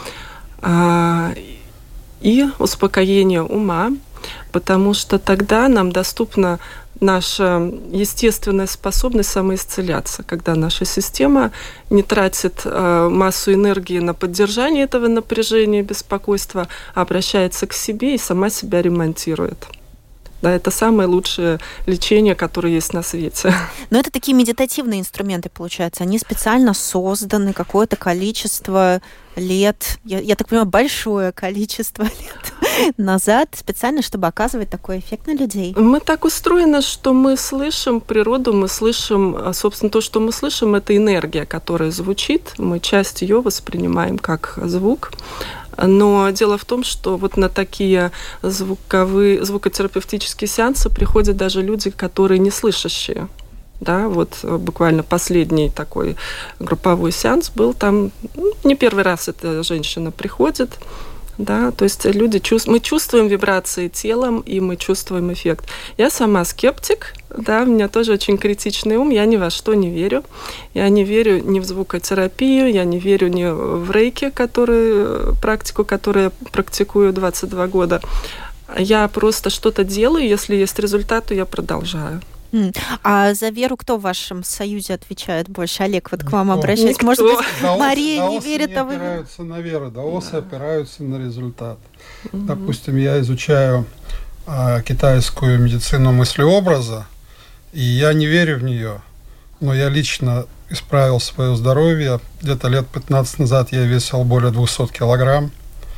и успокоение ума. Потому что тогда нам доступна наша естественная способность самоисцеляться, когда наша система не тратит массу энергии на поддержание этого напряжения и беспокойства, а обращается к себе и сама себя ремонтирует. Да, это самое лучшее лечение, которое есть на свете. Но это такие медитативные инструменты, получается. Они специально созданы, какое-то количество лет, я так понимаю, большое количество лет назад, специально, чтобы оказывать такой эффект на людей. Мы так устроены, что мы слышим природу, мы слышим, собственно, то, что мы слышим, это энергия, которая звучит. Мы часть ее воспринимаем как звук. Но дело в том, что вот на такие звукотерапевтические сеансы приходят даже люди, которые не слышащие. Да, вот буквально последний такой групповой сеанс был там, не первый раз эта женщина приходит. Да, то есть мы чувствуем вибрации телом, и мы чувствуем эффект. Я сама скептик, да, у меня тоже очень критичный ум, я ни во что не верю. Я не верю ни в звукотерапию, я не верю ни в рейки, практику, которую я практикую 22 года. Я просто что-то делаю, если есть результат, то я продолжаю. А за веру кто в вашем союзе отвечает больше? Олег, вот к вам обращаюсь. Может быть, Мария не верит, а вы... Даосы не опираются на веру, даосы опираются на результат. Допустим, я изучаю китайскую медицину мыслеобраза, и я не верю в нее, но я лично исправил свое здоровье. Где-то лет 15 назад я весил более 200 килограмм.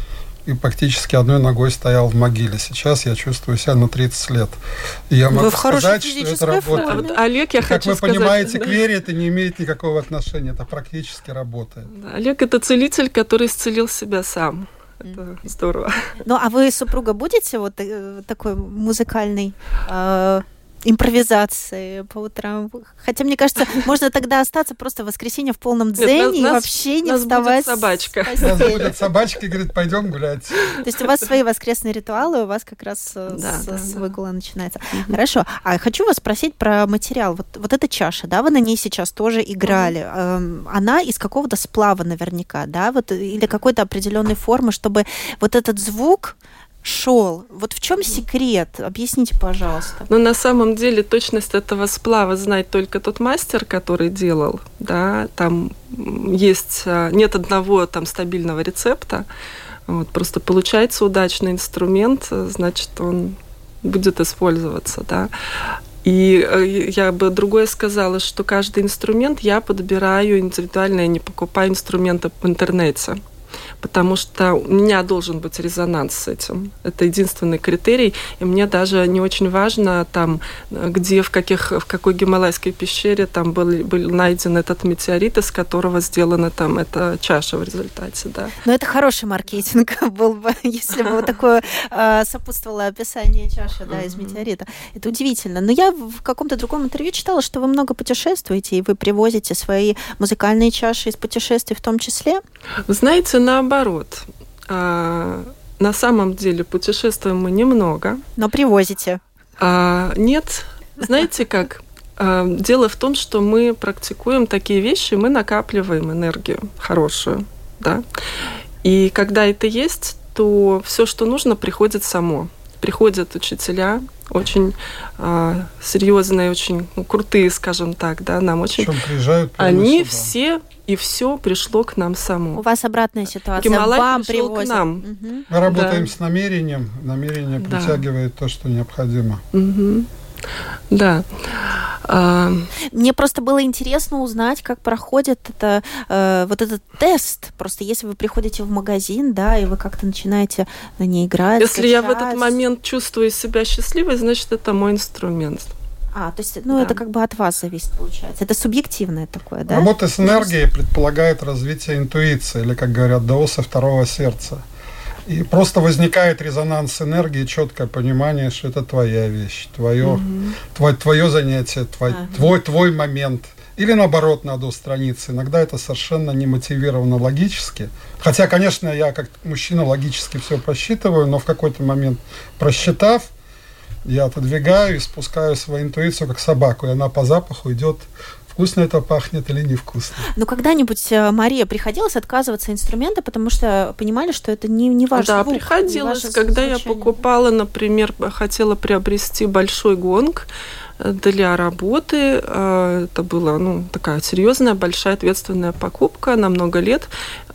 и практически одной ногой стоял в могиле. Сейчас я чувствую себя на 30 лет. И я могу сказать, что это работает. А вот, Олег, я как хочу вы сказать, понимаете, к вере это не имеет никакого отношения. Это практически работает. Олег – это целитель, который исцелил себя сам. Это здорово. Ну, а вы, супруга, будете вот такой музыкальной импровизации по утрам? Хотя, мне кажется, можно тогда остаться просто в воскресенье в полном дзене и вообще не вставать. Нас будет собачка. У нас будет собачка и говорит, пойдем гулять. То есть у вас свои воскресные ритуалы, у вас как раз с выгула начинается. Хорошо. А хочу вас спросить про материал. Вот эта чаша, да, вы на ней сейчас тоже играли. Она из какого-то сплава наверняка, да, вот, или какой-то определенной формы, чтобы вот этот звук шел. Вот в чем секрет? Объясните, пожалуйста. Ну, на самом деле, точность этого сплава знает только тот мастер, который делал. Да? Там нет одного там стабильного рецепта. Вот, просто получается удачный инструмент, значит, он будет использоваться. Да? И я бы другое сказала, что каждый инструмент я подбираю индивидуально, я не покупаю инструменты в интернете. Потому что у меня должен быть резонанс с этим. Это единственный критерий. И мне даже не очень важно, там, где, в какой гималайской пещере там был найден этот метеорит, из которого сделана там эта чаша в результате. Да. Но это хороший маркетинг был бы, если бы вот такое сопутствовало описание чаши, да, из метеорита. Это удивительно. Но я в каком-то другом интервью читала, что вы много путешествуете, и вы привозите свои музыкальные чаши из путешествий в том числе. Вы знаете, наоборот. На самом деле путешествуем мы немного. Но привозите? Нет. Знаете как? Дело в том, что мы практикуем такие вещи, мы накапливаем энергию хорошую. Да? И когда это есть, то все, что нужно, приходит само. Приходят учителя, очень серьезные, очень крутые, скажем так, да, нам очень. Причем приезжают прямо они сюда. все, и все пришло к нам само. У вас обратная ситуация. Гималай вам пришел привозят. К нам. Угу. Мы работаем с намерением. Намерение притягивает то, что необходимо. Угу. Да. Мне просто было интересно узнать, как проходит вот этот тест. Просто если вы приходите в магазин, да, и вы как-то начинаете на ней играть. Если скачать. я в этот момент чувствую себя счастливой, значит, это мой инструмент. То есть, это как бы от вас зависит, получается. Это субъективное такое, да? Работа с энергией предполагает развитие интуиции, или, как говорят даосы, второго сердца. И просто возникает резонанс энергии, четкое понимание, что это твоя вещь, твое занятие, твой момент. Или наоборот, надо устраниться. Иногда это совершенно не мотивировано логически. Хотя, конечно, я как мужчина логически все просчитываю, но в какой-то момент, просчитав, я отодвигаю и спускаю свою интуицию, как собаку, и она по запаху идет. Вкусно это пахнет или невкусно? Но когда-нибудь, Мария, приходилось отказываться от инструмента, потому что понимали, что это не ваш звук? Да, приходилось. Когда я покупала, например, хотела приобрести большой гонг для работы, это была такая серьезная, большая, ответственная покупка на много лет.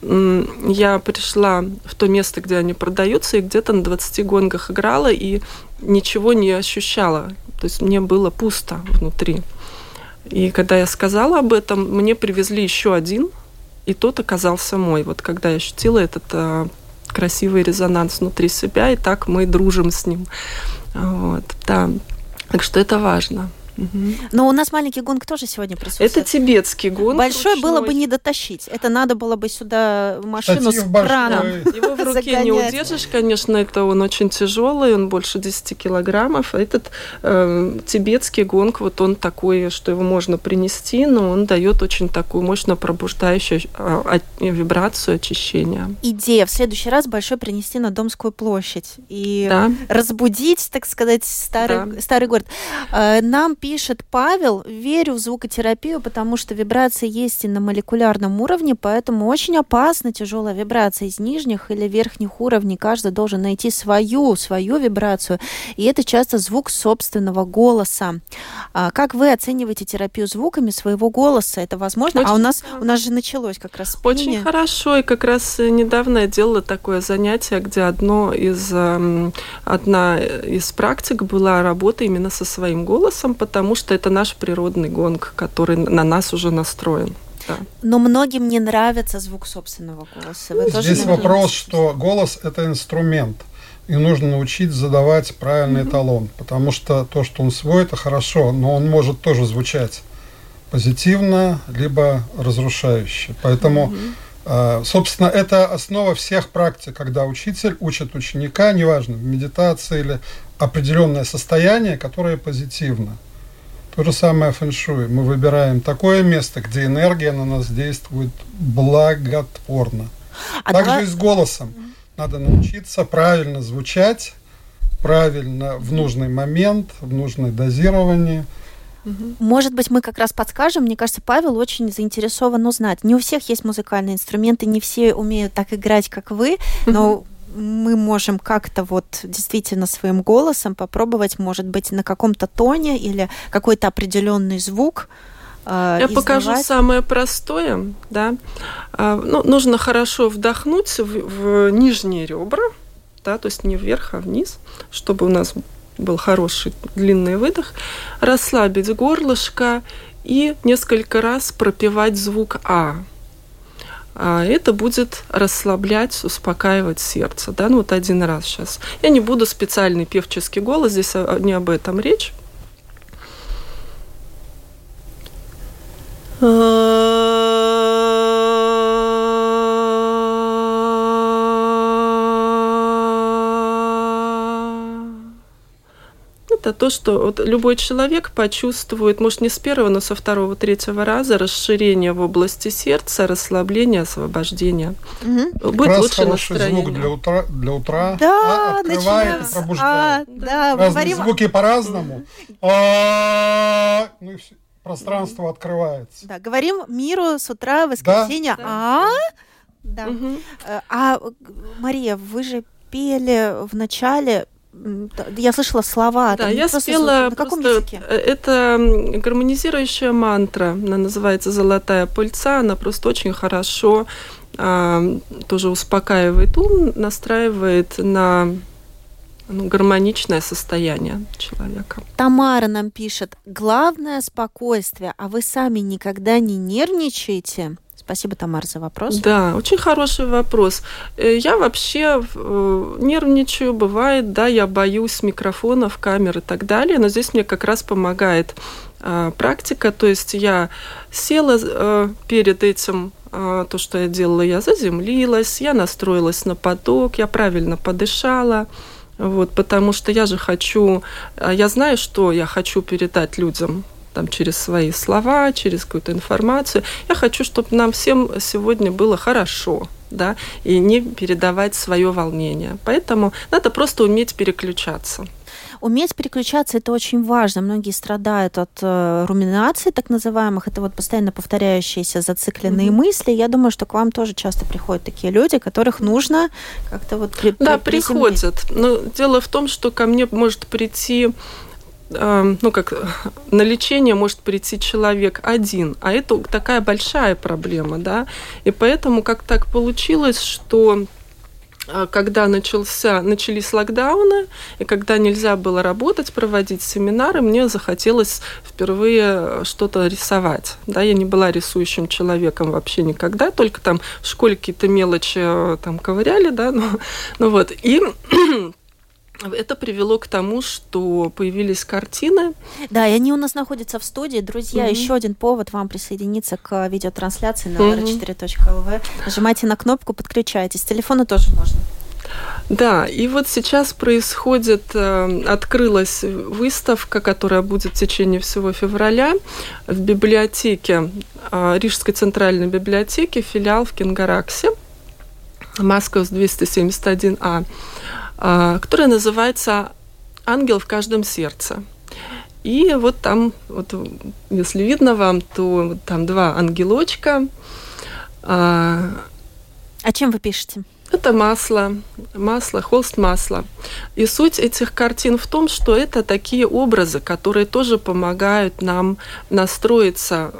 Я пришла в то место, где они продаются, и где-то на 20 гонгах играла, и ничего не ощущала. То есть мне было пусто внутри. И когда я сказала об этом, мне привезли еще один, и тот оказался мой. Вот когда я ощутила этот красивый резонанс внутри себя, и так мы дружим с ним. Вот, да. Так что это важно. Но у нас маленький гонг тоже сегодня присутствует. Это тибетский гонг. Большой было бы не дотащить. Это надо было бы сюда машину с краном. Его в руке не удержишь, конечно, это он очень тяжелый, он больше 10 килограммов. А этот тибетский гонг, вот он такой, что его можно принести, но он дает очень такую мощно пробуждающую вибрацию, очищение. Идея в следующий раз большой принести на Домскую площадь и разбудить, так сказать, старый город. Нам пишет Павел: верю в звукотерапию, потому что вибрации есть и на молекулярном уровне, поэтому очень опасна тяжелая вибрация из нижних или верхних уровней. Каждый должен найти свою вибрацию, и это часто звук собственного голоса. Как вы оцениваете терапию звуками своего голоса? Это возможно? У нас же началось как раз спение. Очень хорошо, и как раз недавно я делала такое занятие, где одна из практик была работа именно со своим голосом, потому что это наш природный гонг, который на нас уже настроен. Да. Но многим не нравится звук собственного голоса. Вы тоже здесь вопрос, что голос – это инструмент. И нужно научить задавать правильный тон, потому что то, что он свой, это хорошо, но он может тоже звучать позитивно, либо разрушающе. Поэтому, собственно, это основа всех практик, когда учитель учит ученика, неважно, в медитации или определенное состояние, которое позитивно. То же самое фэн-шуй. Мы выбираем такое место, где энергия на нас действует благотворно. Также и с голосом. Надо научиться правильно звучать, правильно в нужный момент, в нужное дозирование. Может быть, мы как раз подскажем. Мне кажется, Павел очень заинтересован узнать. Не у всех есть музыкальные инструменты, не все умеют так играть, как вы, но мы можем как-то вот действительно своим голосом попробовать, может быть, на каком-то тоне или какой-то определенный звук. Я покажу самое простое. Да. Нужно хорошо вдохнуть в нижние ребра, да, то есть не вверх, а вниз, чтобы у нас был хороший длинный выдох. Расслабить горлышко и несколько раз пропевать звук «а». Это будет расслаблять, успокаивать сердце. Да? Вот один раз сейчас. Я не буду специальный певческий голос, здесь не об этом речь. Это то, что вот любой человек почувствует, может, не с первого, но со второго, третьего раза расширение в области сердца, расслабление, освобождение. Будет лучше настроение. Звук для утра. Да, открывает и пробуждает. Разные звуки по-разному. Пространство открывается. Да, говорим миру с утра, воскресенье. Да. Мария, вы же пели в начале. Я слышала слова. Да, я спела. На каком языке? Это гармонизирующая мантра. Она называется «Золотая пыльца». Она просто очень хорошо тоже успокаивает ум, настраивает на гармоничное состояние человека. Тамара нам пишет: главное спокойствие, а вы сами никогда не нервничаете? Спасибо, Тамара, за вопрос. Да, очень хороший вопрос. Я вообще нервничаю, бывает, да, я боюсь микрофонов, камер и так далее, но здесь мне как раз помогает практика, то есть я села перед этим, то, что я делала, я заземлилась, я настроилась на поток, я правильно подышала, вот, потому что я знаю, что я хочу передать людям, там, через свои слова, через какую-то информацию. Я хочу, чтобы нам всем сегодня было хорошо, да, и не передавать свое волнение. Поэтому надо просто уметь переключаться. Уметь переключаться – это очень важно. Многие страдают от руминаций, так называемых. Это вот постоянно повторяющиеся зацикленные мысли. Я думаю, что к вам тоже часто приходят такие люди, которых нужно как-то вот приходят. Но дело в том, что ко мне может прийти на лечение может прийти человек один, а это такая большая проблема, да, и поэтому как так получилось, что когда начались локдауны, и когда нельзя было работать, проводить семинары, мне захотелось впервые что-то рисовать. Да, я не была рисующим человеком вообще никогда, только там в школе какие-то мелочи там ковыряли, да, вот, и это привело к тому, что появились картины. Да, и они у нас находятся в студии. Друзья, еще один повод вам присоединиться к видеотрансляции на lr4.lv. Нажимайте на кнопку, подключайтесь. Телефона тоже можно. Да, и вот сейчас открылась выставка, которая будет в течение всего февраля в библиотеке, Рижской центральной библиотеке, филиал в Кингараксе, Москва 271А. Которая называется «Ангел в каждом сердце». И вот там, вот, если видно вам, то там два ангелочка. А чем вы пишете? Это масло, холст масла. И суть этих картин в том, что это такие образы, которые тоже помогают нам настроиться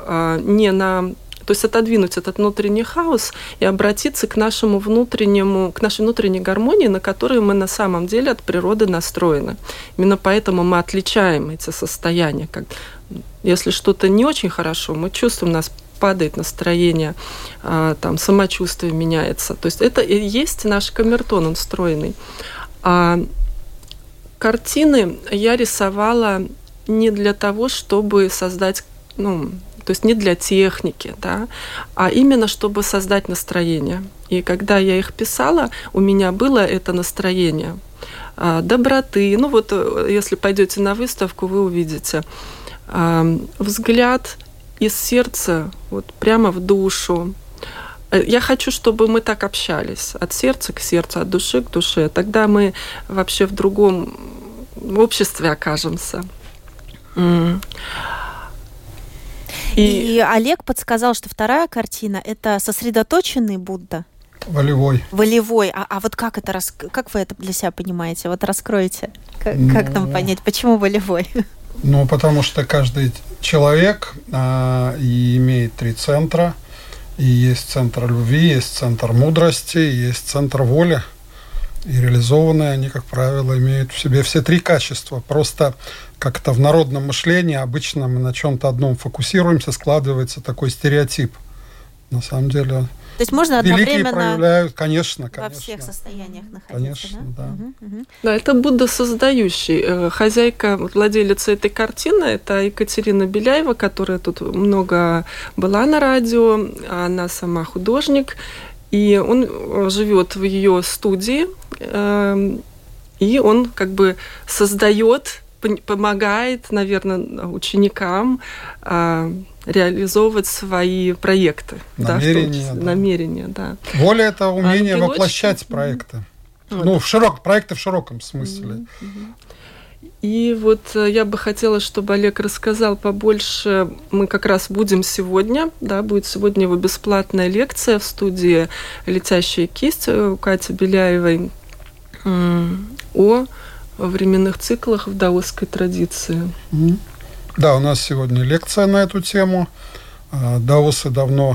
то есть отодвинуть этот внутренний хаос и обратиться к нашей внутренней гармонии, на которую мы на самом деле от природы настроены. Именно поэтому мы отличаем эти состояния. Если что-то не очень хорошо, мы чувствуем, нас падает настроение, там самочувствие меняется. То есть это и есть наш камертон, он встроенный. А картины я рисовала не для того, чтобы создать, то есть не для техники, да, а именно чтобы создать настроение. И когда я их писала, у меня было это настроение доброты. Если пойдете на выставку, вы увидите взгляд из сердца, прямо в душу. Я хочу, чтобы мы так общались, от сердца к сердцу, от души к душе. Тогда мы вообще в другом обществе окажемся. И Олег подсказал, что вторая картина – это сосредоточенный Будда. Волевой. А вот как вы это для себя понимаете? Вот раскройте. Как нам понять, почему волевой? Потому что каждый человек имеет 3 центра. И есть центр любви, есть центр мудрости, есть центр воли. И реализованные они, как правило, имеют в себе все 3 качества. Просто как-то в народном мышлении обычно мы на чем-то одном фокусируемся, складывается такой стереотип. На самом деле... То есть можно одновременно проявляют, конечно. Во всех состояниях находиться, конечно, да? Угу. Да, это Будда создающий. Хозяйка, владелица этой картины, это Екатерина Беляева, которая тут много была на радио. Она сама художник. И он живет в ее студии, и он как бы создает, помогает, наверное, ученикам реализовывать свои проекты. Намерения, да. Воля – это умение воплощать проекты. Проекты в широком смысле. И я бы хотела, чтобы Олег рассказал побольше. Мы как раз будем сегодня, будет сегодня его бесплатная лекция в студии «Летящая кисть» у Кати Беляевой о временных циклах в даосской традиции. Да, у нас сегодня лекция на эту тему. Даосы давно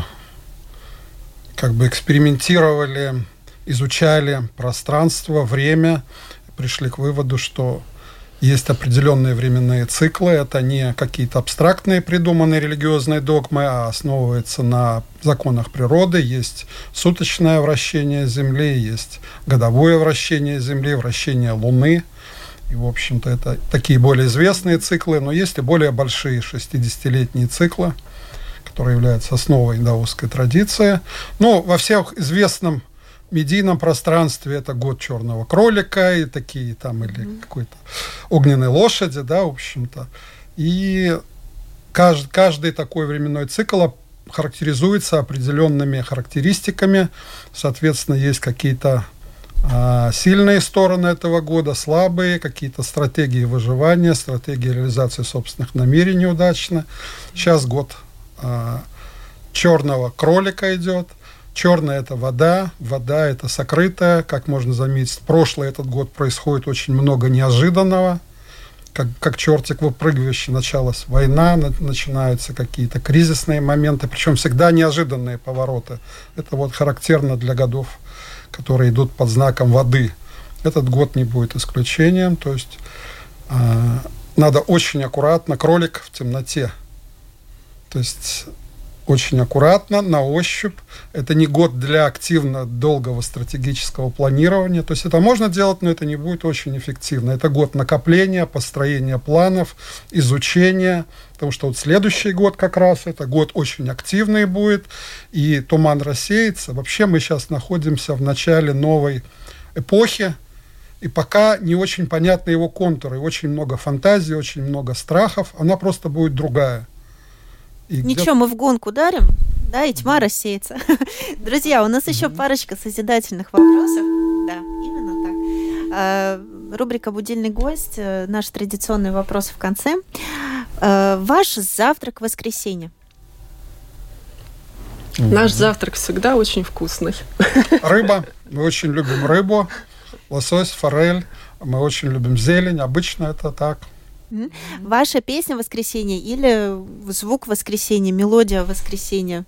экспериментировали, изучали пространство, время, пришли к выводу, что есть определенные временные циклы. Это не какие-то абстрактные придуманные религиозные догмы, а основывается на законах природы. Есть суточное вращение Земли, есть годовое вращение Земли, вращение Луны. И, в общем-то, это такие более известные циклы, но есть и более большие 60-летние циклы, которые являются основой даосской традиции. Во всех известном медийном пространстве это год черного кролика и такие или какой-то огненной лошади, в общем-то. И каждый такой временной цикл характеризуется определенными характеристиками. Соответственно, есть какие-то сильные стороны этого года, слабые, какие-то стратегии выживания, стратегии реализации собственных намерений удачно. Сейчас год черного кролика идет. Черная – это вода, вода – это сокрытая, как можно заметить. В прошлый этот год происходит очень много неожиданного, как чертик выпрыгивающий. Началась война, начинаются какие-то кризисные моменты, причем всегда неожиданные повороты. Это характерно для годов, которые идут под знаком воды. Этот год не будет исключением, то есть надо очень аккуратно, кролик в темноте. То есть очень аккуратно, на ощупь. Это не год для активно долгого стратегического планирования. То есть это можно делать, но это не будет очень эффективно. Это год накопления, построения планов, изучения. Потому что следующий год как раз это год очень активный будет. И туман рассеется. Вообще мы сейчас находимся в начале новой эпохи. И пока не очень понятны его контуры. Очень много фантазий, очень много страхов. Она просто будет другая. Ничего, мы в гонку дарим, и тьма рассеется. Друзья, у нас еще парочка созидательных вопросов. Да, именно так. Рубрика «Будильный гость», наш традиционный вопрос в конце. Ваш завтрак в воскресенье? Наш завтрак всегда очень вкусный. Рыба. Мы очень любим рыбу, лосось, форель. Мы очень любим зелень. Обычно это так. Ваша песня «Воскресенье» или звук «Воскресенье», мелодия «Воскресенье»?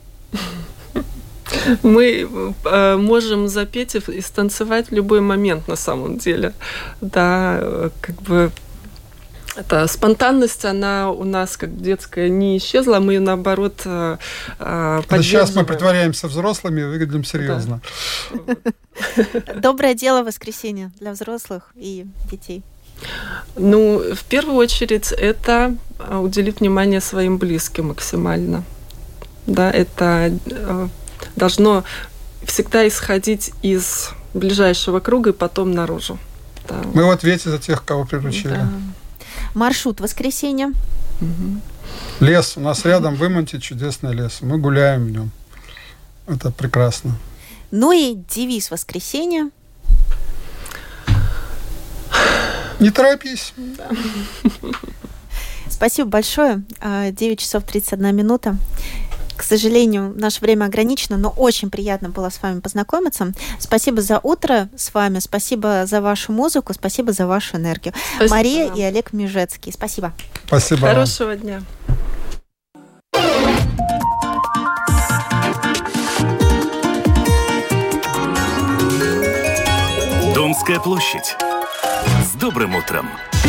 Мы можем запеть и станцевать в любой момент на самом деле. Да, эта спонтанность, она у нас как детская не исчезла, мы ее наоборот поддерживаем. Сейчас мы притворяемся взрослыми и выглядим серьезно. Доброе дело воскресенье для взрослых и детей. Ну, в первую очередь, это уделить внимание своим близким максимально. Да, это должно всегда исходить из ближайшего круга и потом наружу. Да. Мы в ответе за тех, кого приручили. Да. Маршрут воскресенья. Лес. У нас рядом в Иманте чудесный лес. Мы гуляем в нем. Это прекрасно. Ну и девиз воскресенья. Не торопись. Да. Спасибо большое. 9 часов 31 минута. К сожалению, наше время ограничено, но очень приятно было с вами познакомиться. Спасибо за утро с вами, спасибо за вашу музыку, спасибо за вашу энергию. Спасибо. Мария и Олег Межецкий. Спасибо. Спасибо. Хорошего дня. Домская площадь. С добрым утром.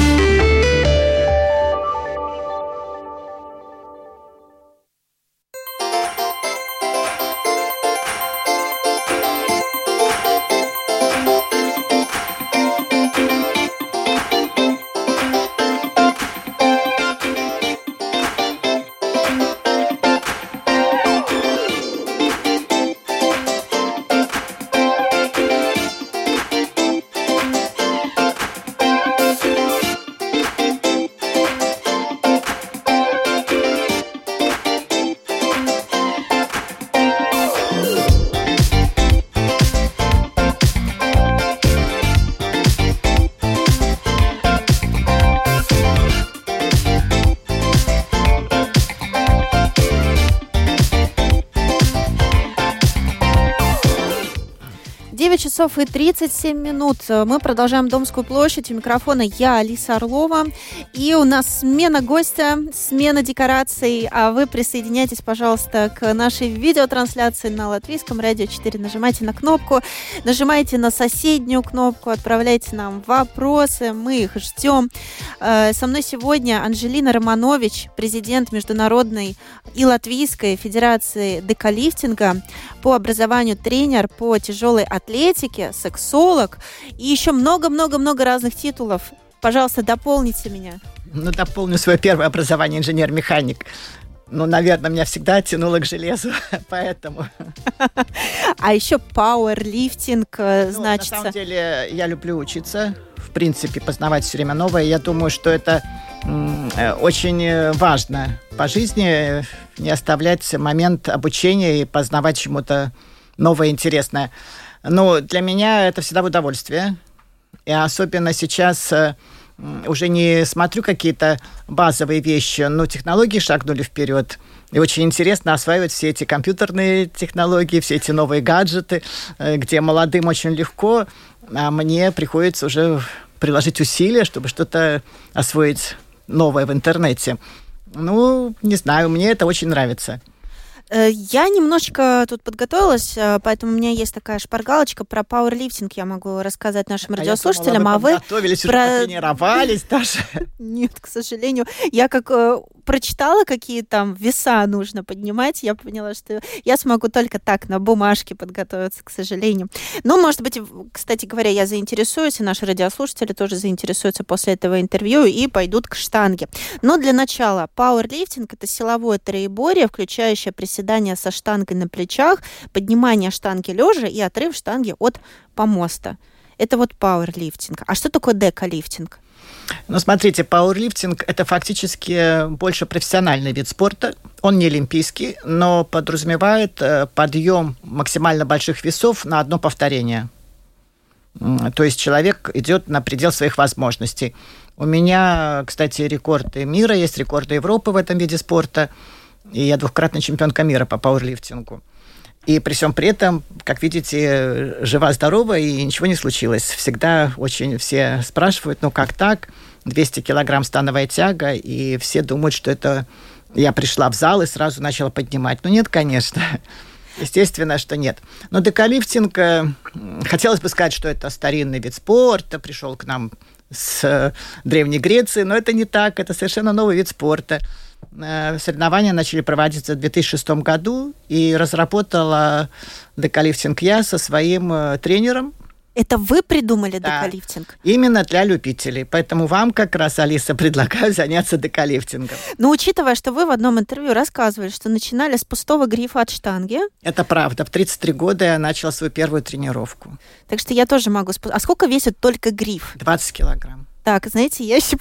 Часов и 37 минут. Мы продолжаем Домскую площадь. У микрофона я, Алиса Орлова. И у нас смена гостя, смена декораций. А вы присоединяйтесь, пожалуйста, к нашей видеотрансляции на Латвийском радио 4. Нажимайте на кнопку, нажимайте на соседнюю кнопку, отправляйте нам вопросы. Мы их ждем. Со мной сегодня Анжелина Романович, президент Международной и Латвийской Федерации декалифтинга, по образованию тренер по тяжелой атлетике, сексолог и еще много-много-много разных титулов. Пожалуйста, дополните меня. Ну, дополню свое первое образование инженер-механик. Ну, наверное, меня всегда тянуло к железу, поэтому. А еще пауэрлифтинг, значит. На самом деле, я люблю учиться, в принципе, познавать все время новое. Я думаю, что это очень важно по жизни, не оставлять момент обучения и познавать чему-то новое, интересное. Ну, для меня это всегда удовольствие. И особенно сейчас уже не смотрю какие-то базовые вещи, но технологии шагнули вперед. И очень интересно осваивать все эти компьютерные технологии, все эти новые гаджеты, где молодым очень легко, а мне приходится уже приложить усилия, чтобы что-то освоить новое в интернете. Ну, не знаю, мне это очень нравится. Я немножечко тут подготовилась, поэтому у меня есть такая шпаргалочка про пауэрлифтинг. Я могу рассказать нашим радиослушателям, думала, вы готовились, уже потренировались даже. Нет, к сожалению. Я как прочитала, какие там веса нужно поднимать, я поняла, что я смогу только так на бумажке подготовиться, к сожалению. Но, может быть, кстати говоря, я заинтересуюсь, и наши радиослушатели тоже заинтересуются после этого интервью и пойдут к штанге. Но для начала пауэрлифтинг — это силовое троеборье, включающее приседания со штангой на плечах, поднимание штанги лежа и отрыв штанги от помоста. Это вот пауэрлифтинг. А что такое декалифтинг? Ну, смотрите, пауэрлифтинг – это фактически больше профессиональный вид спорта. Он не олимпийский, но подразумевает подъем максимально больших весов на одно повторение. То есть человек идет на предел своих возможностей. У меня, кстати, рекорды мира, есть рекорды Европы в этом виде спорта. И я двукратный чемпионка мира по пауэрлифтингу. И при всем при этом, как видите, жива-здорова, и ничего не случилось. Всегда очень все спрашивают, ну как так? 200 килограмм становая тяга, и все думают, что это я пришла в зал и сразу начала поднимать. Ну нет, конечно. Естественно, что нет. Но декалифтинг, хотелось бы сказать, что это старинный вид спорта, пришел к нам с Древней Греции, но это не так, это совершенно новый вид спорта. Соревнования начали проводиться в 2006 году, и разработала декалифтинг я со своим тренером. Это вы придумали декалифтинг? Именно для любителей. Поэтому вам как раз, Алиса, предлагаю заняться декалифтингом. Но учитывая, что вы в одном интервью рассказывали, что начинали с пустого грифа от штанги. Это правда. В 33 года я начала свою первую тренировку. Так что я тоже могу... А сколько весит только гриф? 20 килограмм. Так, знаете, я еще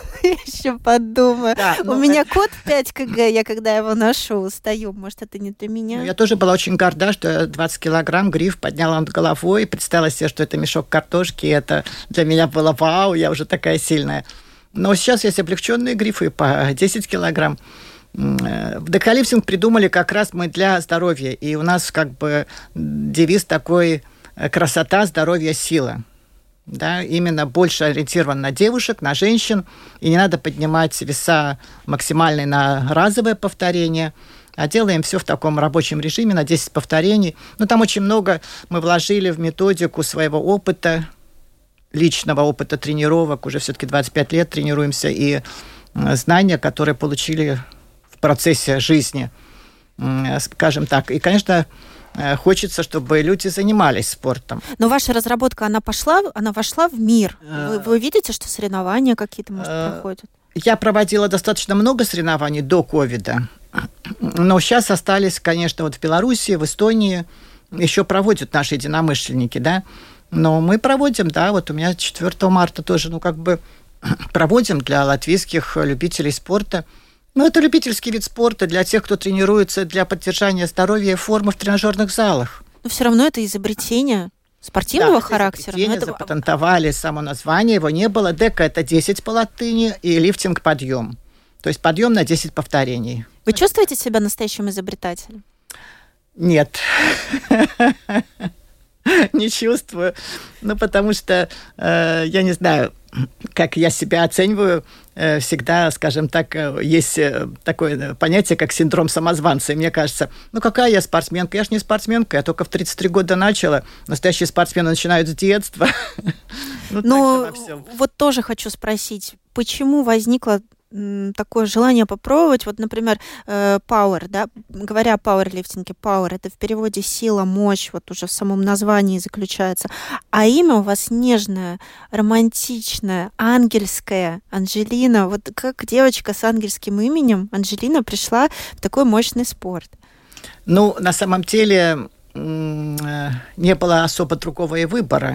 подумаю. Да, у меня кот 5 кг, я когда его ношу, устаю. Может, это не для меня? Я тоже была очень горда, что я 20 килограмм гриф подняла над головой, представила себе, что это мешок картошки. Это для меня было вау, я уже такая сильная. Но сейчас есть облегченные грифы по 10 килограмм. Декалифтинг придумали как раз мы для здоровья. И у нас как бы девиз такой: красота, здоровье, сила. Да, именно больше ориентирован на девушек, на женщин, и не надо поднимать веса максимальные на разовое повторение, а делаем все в таком рабочем режиме на 10 повторений. Но там очень много мы вложили в методику своего опыта, личного опыта тренировок, уже все-таки 25 лет тренируемся, и знания, которые получили в процессе жизни, скажем так. И, конечно, хочется, чтобы люди занимались спортом. Но ваша разработка, она вошла в мир. Вы видите, что соревнования какие-то, может, проходят? Я проводила достаточно много соревнований до ковида. Но сейчас остались, конечно, вот в Беларуси, в Эстонии еще проводят наши единомышленники, да. Но мы проводим, да, вот у меня 4 марта тоже, проводим для латвийских любителей спорта. Это любительский вид спорта для тех, кто тренируется для поддержания здоровья и формы в тренажерных залах. Но все равно это изобретение спортивного характера. Это запатентовали само название, его не было. Дека – это 10 по латыни, и лифтинг – подъем. То есть подъем на 10 повторений. Вы чувствуете себя настоящим изобретателем? Нет. Не чувствую. Потому что, я не знаю, как я себя оцениваю, всегда, скажем так, есть такое понятие, как синдром самозванца. И мне кажется, какая я спортсменка? Я же не спортсменка, я только в 33 года начала. Настоящие спортсмены начинают с детства. Вот тоже хочу спросить, почему возникло такое желание попробовать, вот, например, power, да, говоря о пауэрлифтинге, power, это в переводе сила, мощь, вот уже в самом названии заключается, а имя у вас нежное, романтичное, ангельское, Анжелина, вот как девочка с ангельским именем Анжелина пришла в такой мощный спорт? На самом деле не было особо другого и выбора.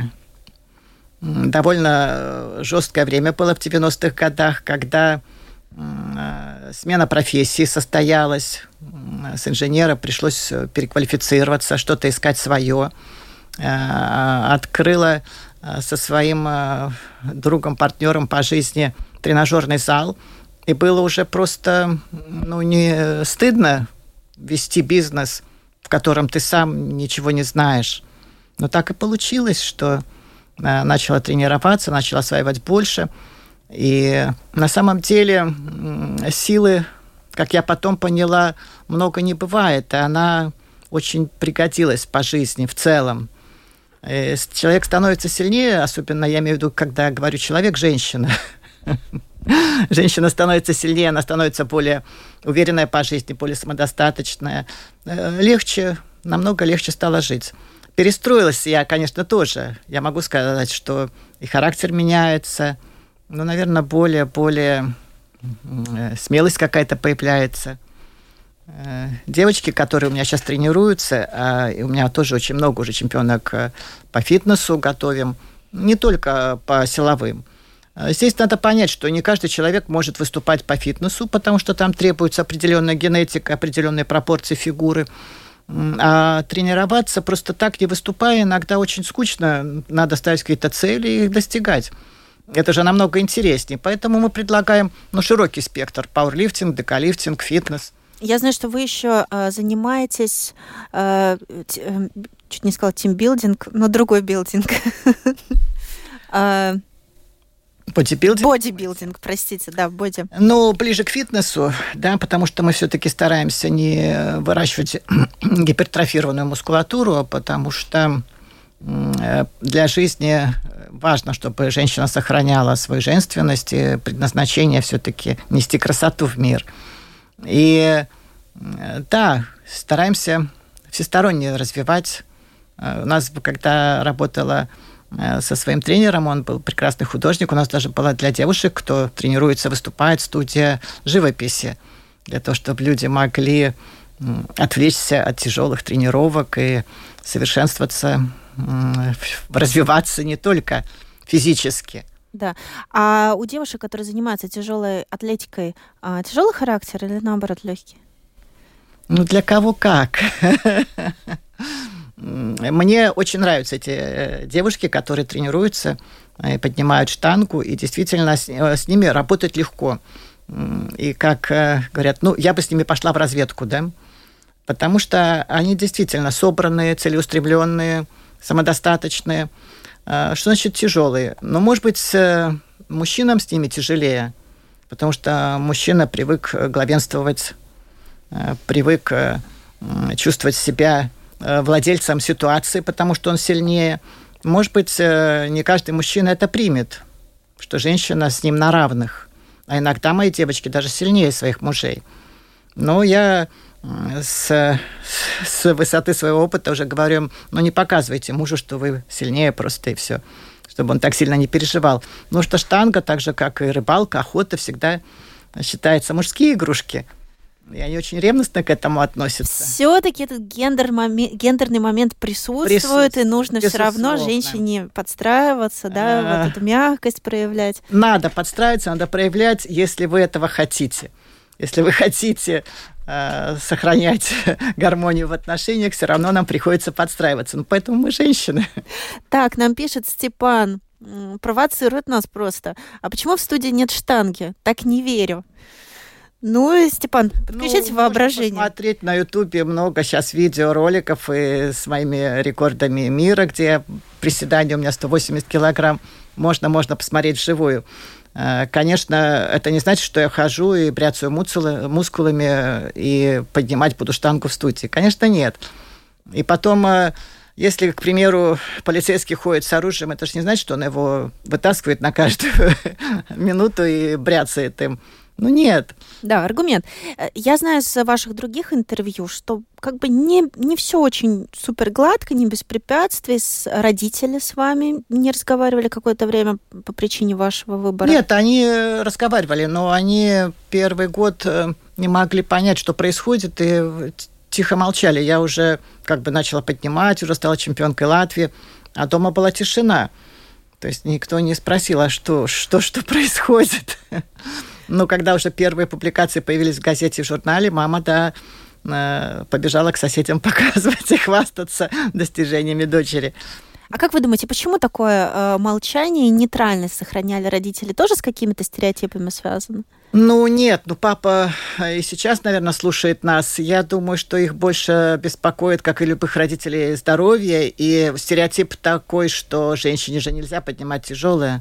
Довольно жесткое время было в 90-х годах, когда смена профессии состоялась. С инженера пришлось переквалифицироваться, что-то искать свое. Открыла со своим другом, партнером по жизни тренажерный зал. И было уже просто не стыдно вести бизнес, в котором ты сам ничего не знаешь. Но так и получилось, что начала тренироваться, начала осваивать больше. И на самом деле силы, как я потом поняла, много не бывает. И она очень пригодилась по жизни в целом. И человек становится сильнее, особенно я имею в виду, когда говорю человек, женщина. Женщина становится сильнее, она становится более уверенная по жизни, более самодостаточная. Намного легче стало жить. Перестроилась я, конечно, тоже. Я могу сказать, что и характер меняется, наверное, более смелость какая-то появляется. Девочки, которые у меня сейчас тренируются, и у меня тоже очень много уже чемпионок по фитнесу готовим, не только по силовым. Здесь надо понять, что не каждый человек может выступать по фитнесу, потому что там требуется определенная генетика, определенные пропорции фигуры. А тренироваться просто так, не выступая, иногда очень скучно. Надо ставить какие-то цели и их достигать. Это же намного интереснее. Поэтому мы предлагаем широкий спектр. Пауэрлифтинг, декалифтинг, фитнес. Я знаю, что вы еще занимаетесь, чуть не сказала тимбилдинг, но другой билдинг. Бодибилдинг, простите, да, боди. Ближе к фитнесу, да, потому что мы все-таки стараемся не выращивать гипертрофированную мускулатуру, потому что для жизни важно, чтобы женщина сохраняла свою женственность, и предназначение все-таки нести красоту в мир. И да, стараемся всесторонне развивать. У нас, когда работала со своим тренером, он был прекрасный художник, у нас даже была для девушек, кто тренируется, выступает, студия живописи, для того, чтобы люди могли отвлечься от тяжелых тренировок и совершенствоваться, развиваться не только физически. Да. А у девушек, которые занимаются тяжелой атлетикой, тяжелый характер или наоборот легкий? Ну, для кого как. Мне очень нравятся эти девушки, которые тренируются, поднимают штангу, и действительно с ними работать легко. И как говорят, я бы с ними пошла в разведку, да, потому что они действительно собранные, целеустремленные, самодостаточные. Что значит тяжелые? Может быть, мужчинам с ними тяжелее, потому что мужчина привык главенствовать, привык чувствовать себя владельцем ситуации, потому что он сильнее. Может быть, не каждый мужчина это примет, что женщина с ним на равных. А иногда мои девочки даже сильнее своих мужей. Но я с высоты своего опыта уже говорю, не показывайте мужу, что вы сильнее просто, и все, чтобы он так сильно не переживал. Потому что штанга, так же, как и рыбалка, охота, всегда считается мужские игрушки. И они очень ревностно к этому относятся. Все-таки этот гендерный момент присутствует, и нужно все равно женщине подстраиваться, да, вот эту мягкость проявлять. Надо подстраиваться, надо проявлять, если вы этого хотите. Если вы хотите сохранять гармонию в отношениях, все равно нам приходится подстраиваться. Поэтому мы женщины. Так, нам пишет Степан, провоцирует нас просто. А почему в студии нет штанги? Так не верю. Степан, подключите воображение. Можно посмотреть на Ютубе много сейчас видеороликов и с моими рекордами мира, где приседания у меня 180 килограмм. Можно посмотреть вживую. Конечно, это не значит, что я хожу и бряцаю мускулами и поднимать буду штангу в студии. Конечно, нет. И потом, если, к примеру, полицейский ходит с оружием, это же не значит, что он его вытаскивает на каждую минуту и бряцает им. Нет. Да, аргумент. Я знаю из ваших других интервью, что не все очень супер гладко, не без препятствий. Родители с вами не разговаривали какое-то время по причине вашего выбора? Нет, они разговаривали, но они первый год не могли понять, что происходит, и тихо молчали. Я уже начала поднимать, уже стала чемпионкой Латвии, а дома была тишина. То есть никто не спросил, а что происходит? Когда уже первые публикации появились в газете и в журнале, мама, побежала к соседям показывать и хвастаться достижениями дочери. А как вы думаете, почему такое молчание и нейтральность сохраняли родители? Тоже с какими-то стереотипами связано? Нет, папа и сейчас, наверное, слушает нас. Я думаю, что их больше беспокоит, как и любых родителей, здоровье. И стереотип такой, что женщине же нельзя поднимать тяжелое.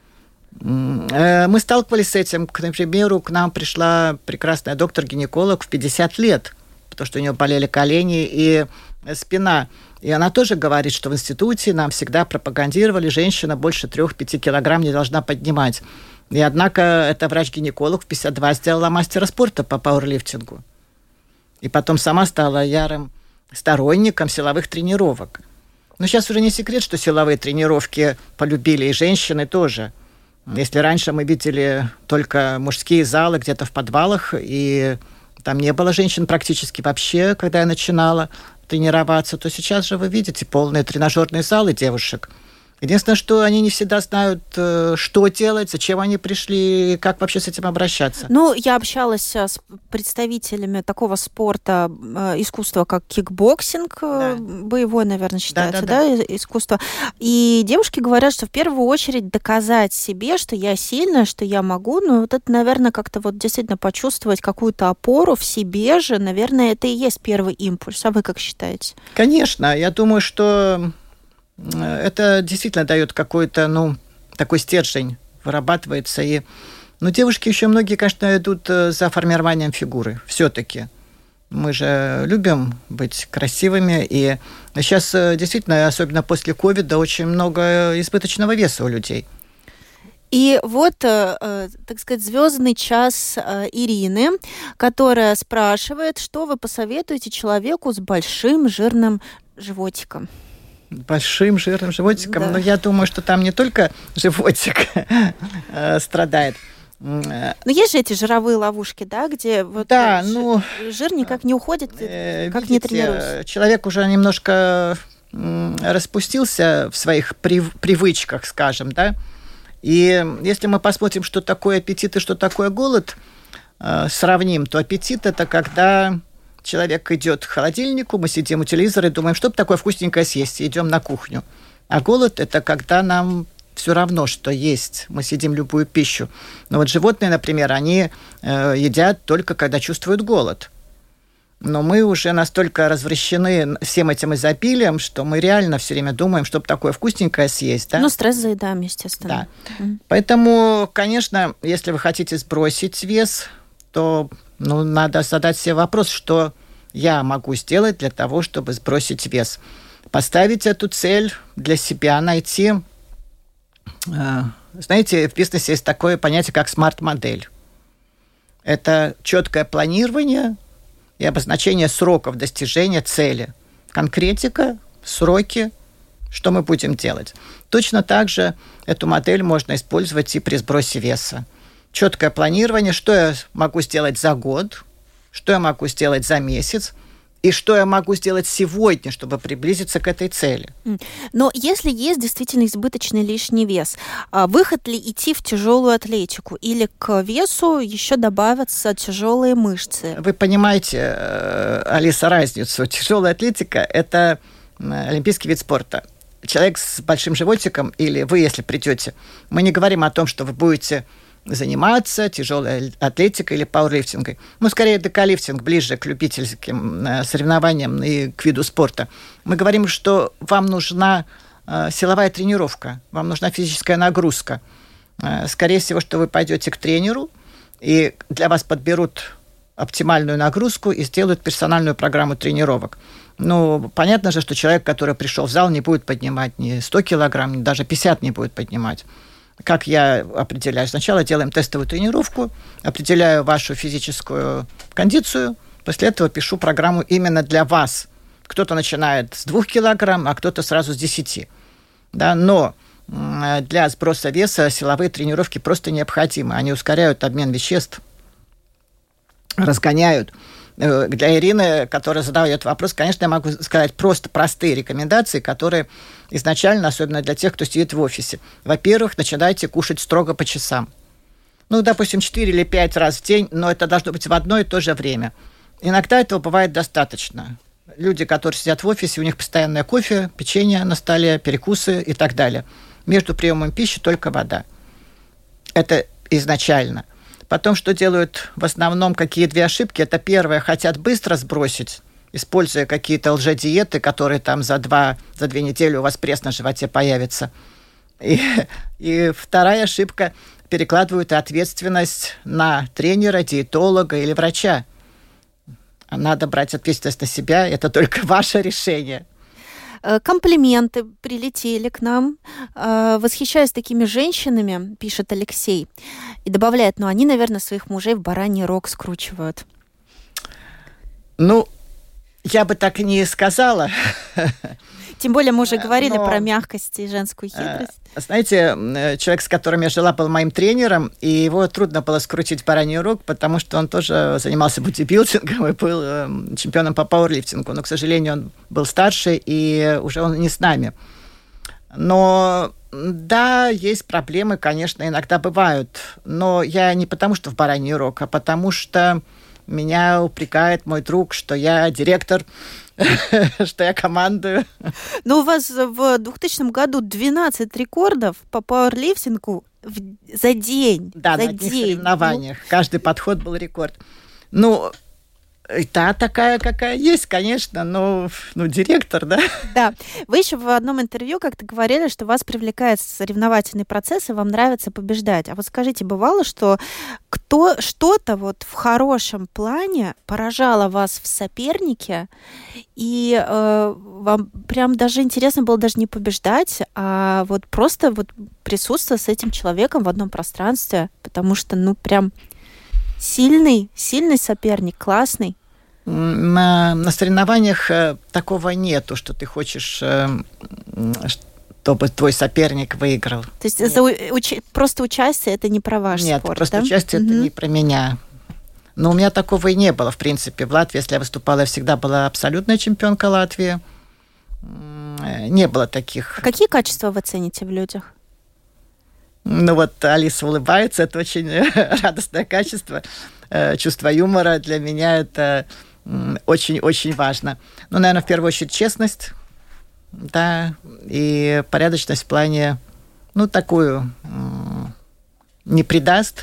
Мы сталкивались с этим. К примеру, к нам пришла прекрасная доктор-гинеколог в 50 лет, потому что у нее болели колени и спина. И она тоже говорит, что в институте нам всегда пропагандировали, женщина больше 3-5 килограмм не должна поднимать. И однако эта врач-гинеколог в 52 сделала мастера спорта по пауэрлифтингу. И потом сама стала ярым сторонником силовых тренировок. Но сейчас уже не секрет, что силовые тренировки полюбили и женщины тоже. Если раньше мы видели только мужские залы где-то в подвалах, и там не было женщин практически вообще, когда я начинала тренироваться, то сейчас же вы видите полные тренажерные залы девушек. Единственное, что они не всегда знают, что делать, зачем они пришли, как вообще с этим обращаться. Я общалась с представителями такого спорта, искусства, как кикбоксинг, боевое, наверное, считается, искусство. И девушки говорят, что в первую очередь доказать себе, что я сильная, что я могу, это, наверное, как-то действительно почувствовать какую-то опору в себе же, наверное, это и есть первый импульс. А вы как считаете? Конечно, я думаю, что это действительно дает какой-то, такой стержень, вырабатывается. И, девушки еще многие, конечно, идут за формированием фигуры, все-таки. Мы же любим быть красивыми, и сейчас действительно, особенно после ковида, очень много избыточного веса у людей. И вот, так сказать, звездный час Ирины, которая спрашивает, что вы посоветуете человеку с большим жирным животиком? Большим жирным животиком? Да. Но я думаю, что там не только животик страдает. Но есть же эти жировые ловушки, да, где вот жир никак не уходит, как не тренируешься. Человек уже немножко распустился в своих привычках, скажем, да. И если мы посмотрим, что такое аппетит и что такое голод, сравним, то аппетит – это когда человек идет к холодильнику, мы сидим у телевизора и думаем, что бы такое вкусненькое съесть, и идем на кухню. А голод – это когда нам все равно, что есть. Мы съедим любую пищу. Но вот животные, например, они едят только когда чувствуют голод. Но мы уже настолько развращены всем этим изобилием, что мы реально все время думаем, чтобы такое вкусненькое съесть. Да? Ну, стресс заедаем, естественно. Да. Поэтому, конечно, если вы хотите сбросить вес, то надо задать себе вопрос, что я могу сделать для того, чтобы сбросить вес. Поставить эту цель для себя, найти... Знаете, в бизнесе есть такое понятие, как смарт-модель. Это четкое планирование и обозначение сроков достижения цели. Конкретика, сроки, что мы будем делать. Точно так же эту модель можно использовать и при сбросе веса. Четкое планирование, что я могу сделать за год, что я могу сделать за месяц, и что я могу сделать сегодня, чтобы приблизиться к этой цели. Но если есть действительно избыточный лишний вес, выход ли идти в тяжелую атлетику? Или к весу еще добавятся тяжелые мышцы? Вы понимаете, Алиса, разницу. Тяжелая атлетика – это олимпийский вид спорта. Человек с большим животиком, или вы, если придете, мы не говорим о том, что вы будете заниматься тяжелой атлетикой или пауэрлифтингом. Скорее, декалифтинг ближе к любительским соревнованиям и к виду спорта. Мы говорим, что вам нужна силовая тренировка, вам нужна физическая нагрузка. Скорее всего, что вы пойдете к тренеру, и для вас подберут оптимальную нагрузку и сделают персональную программу тренировок. Понятно же, что человек, который пришел в зал, не будет поднимать ни 100 килограмм, ни даже 50 не будет поднимать. Как я определяю? Сначала делаем тестовую тренировку, определяю вашу физическую кондицию, после этого пишу программу именно для вас. Кто-то начинает с 2 килограмм, а кто-то сразу с 10. Да? Но для сброса веса силовые тренировки просто необходимы. Они ускоряют обмен веществ, разгоняют. Для Ирины, которая задает вопрос, конечно, я могу сказать просто простые рекомендации, которые изначально, особенно для тех, кто сидит в офисе. Во-первых, начинайте кушать строго по часам. Допустим, 4 или 5 раз в день, но это должно быть в одно и то же время. Иногда этого бывает достаточно. Люди, которые сидят в офисе, у них постоянное кофе, печенье на столе, перекусы и так далее. Между приемом пищи только вода. Это изначально. Потом, что делают в основном, какие 2 ошибки? Это первое, хотят быстро сбросить, используя какие-то лжедиеты, которые там за 2 недели у вас пресс на животе появится. И вторая ошибка, перекладывают ответственность на тренера, диетолога или врача. Надо брать ответственность на себя, это только ваше решение. Комплименты прилетели к нам. Восхищаюсь такими женщинами, пишет Алексей. И добавляет, они, наверное, своих мужей в бараний рог скручивают. Я бы так и не сказала. Тем более мы уже говорили про мягкость и женскую хитрость. Знаете, человек, с которым я жила, был моим тренером, и его трудно было скрутить в бараний рог, потому что он тоже занимался бодибилдингом и был чемпионом по пауэрлифтингу. Но, к сожалению, он был старше, и уже он не с нами. Но да, есть проблемы, конечно, иногда бывают. Но я не потому, что в бараний рог, а потому что меня упрекает мой друг, что я директор, что я командую. Но у вас в 2000 году 12 рекордов по пауэрлифтингу за день. Да, на одних соревнованиях. Каждый подход был рекорд. Та такая, какая есть, конечно, но директор, да? Да. Вы еще в одном интервью как-то говорили, что вас привлекает соревновательный процесс, и вам нравится побеждать. А вот скажите, бывало, что что-то вот в хорошем плане поражало вас в сопернике, и вам прям даже интересно было даже не побеждать, а вот просто вот присутствовать с этим человеком в одном пространстве, потому что, прям сильный соперник, классный. На соревнованиях такого нету, что ты хочешь, чтобы твой соперник выиграл. То есть просто участие — это не про ваш спорт, Нет, просто да? участие — это не про меня. Но у меня такого и не было, в принципе. В Латвии, если я выступала, я всегда была абсолютная чемпионка Латвии. Не было таких. А какие качества вы цените в людях? Алиса улыбается, это очень радостное качество. Чувство юмора для меня это очень-очень важно. Наверное, в первую очередь честность, да, и порядочность в плане, такую, не предаст,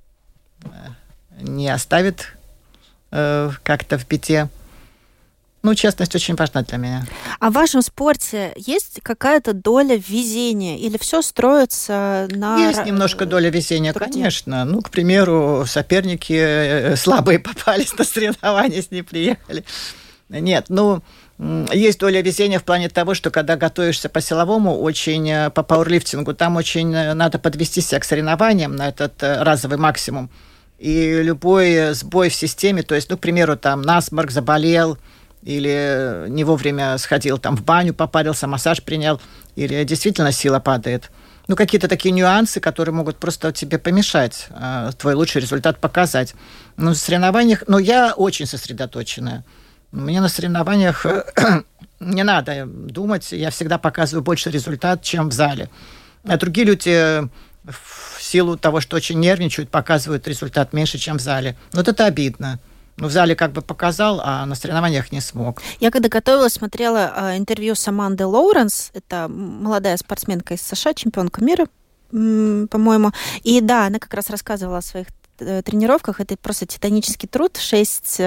не оставит как-то в беде. Честность очень важна для меня. А в вашем спорте есть какая-то доля везения? Или все строится на... Есть немножко доля везения, конечно. К примеру, соперники слабые попались на соревнования, с ней приехали. Нет, есть доля везения в плане того, что когда готовишься по силовому, по пауэрлифтингу, там очень надо подвести себя к соревнованиям на этот разовый максимум. И любой сбой в системе, то есть, к примеру, там насморк, заболел, или не вовремя сходил в баню, попарился, массаж принял, или действительно сила падает. Какие-то такие нюансы, которые могут просто тебе помешать твой лучший результат показать. На соревнованиях, я очень сосредоточенная. Мне на соревнованиях не надо думать, я всегда показываю больше результат, чем в зале. А другие люди в силу того, что очень нервничают, показывают результат меньше, чем в зале. Это обидно. В зале показал, а на соревнованиях не смог. Я когда готовилась, смотрела интервью с Амандой Лоуренс. Это молодая спортсменка из США, чемпионка мира, по-моему. И да, она как раз рассказывала о своих тренировках. Это просто титанический труд. 6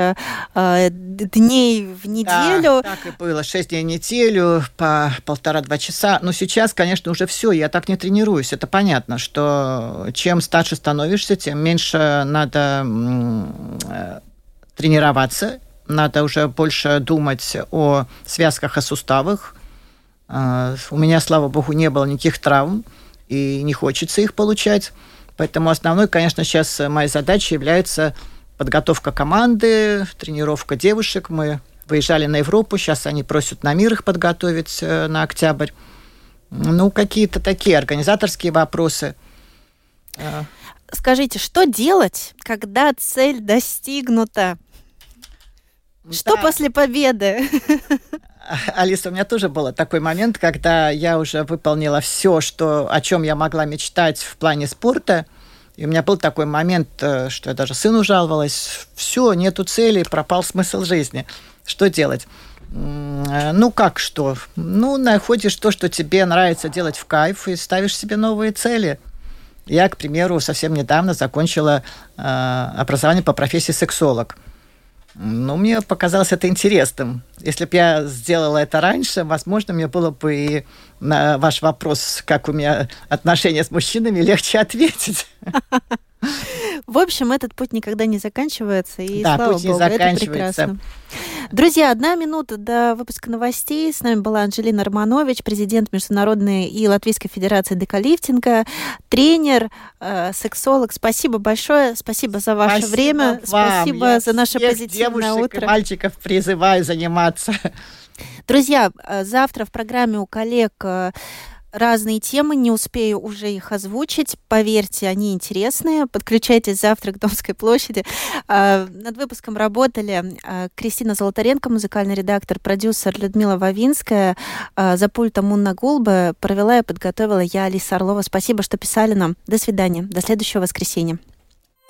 дней в неделю. Да, так и было. 6 дней в неделю, по 1,5-2 часа. Но сейчас, конечно, уже все. Я так не тренируюсь. Это понятно, что чем старше становишься, тем меньше надо тренироваться, надо уже больше думать о связках и суставах. У меня, слава богу, не было никаких травм, и не хочется их получать. Поэтому основной, конечно, сейчас моей задачей является подготовка команды, тренировка девушек. Мы выезжали на Европу, сейчас они просят на мир их подготовить на октябрь. Какие-то такие организаторские вопросы. Скажите, что делать, когда цель достигнута? Что после победы? Алиса, у меня тоже был такой момент, когда я уже выполнила все, о чем я могла мечтать в плане спорта. И у меня был такой момент, что я даже сыну жаловалась. Все, нету цели, пропал смысл жизни. Что делать? Как что? Находишь то, что тебе нравится делать в кайф, и ставишь себе новые цели. Я, к примеру, совсем недавно закончила образование по профессии сексолог. Мне показалось это интересным. Если бы я сделала это раньше, возможно, мне было бы и на ваш вопрос, как у меня отношения с мужчинами, легче ответить. В общем, этот путь никогда не заканчивается, и да, слава путь богу, не заканчивается. Это прекрасно. Друзья, 1 минута до выпуска новостей. С нами была Анжелина Романович, президент Международной и Латвийской Федерации декалифтинга, тренер, сексолог. Спасибо большое, спасибо за ваше время, спасибо за наше позитивное утро. И мальчиков призываю заниматься. Друзья, завтра в программе у коллег разные темы, не успею уже их озвучить. Поверьте, они интересные. Подключайтесь завтра к Домской площади. Над выпуском работали Кристина Золотаренко, музыкальный редактор, продюсер Людмила Вавинская. За пультом Унна Гулба провела и подготовила я, Алиса Орлова. Спасибо, что писали нам. До свидания. До следующего воскресенья.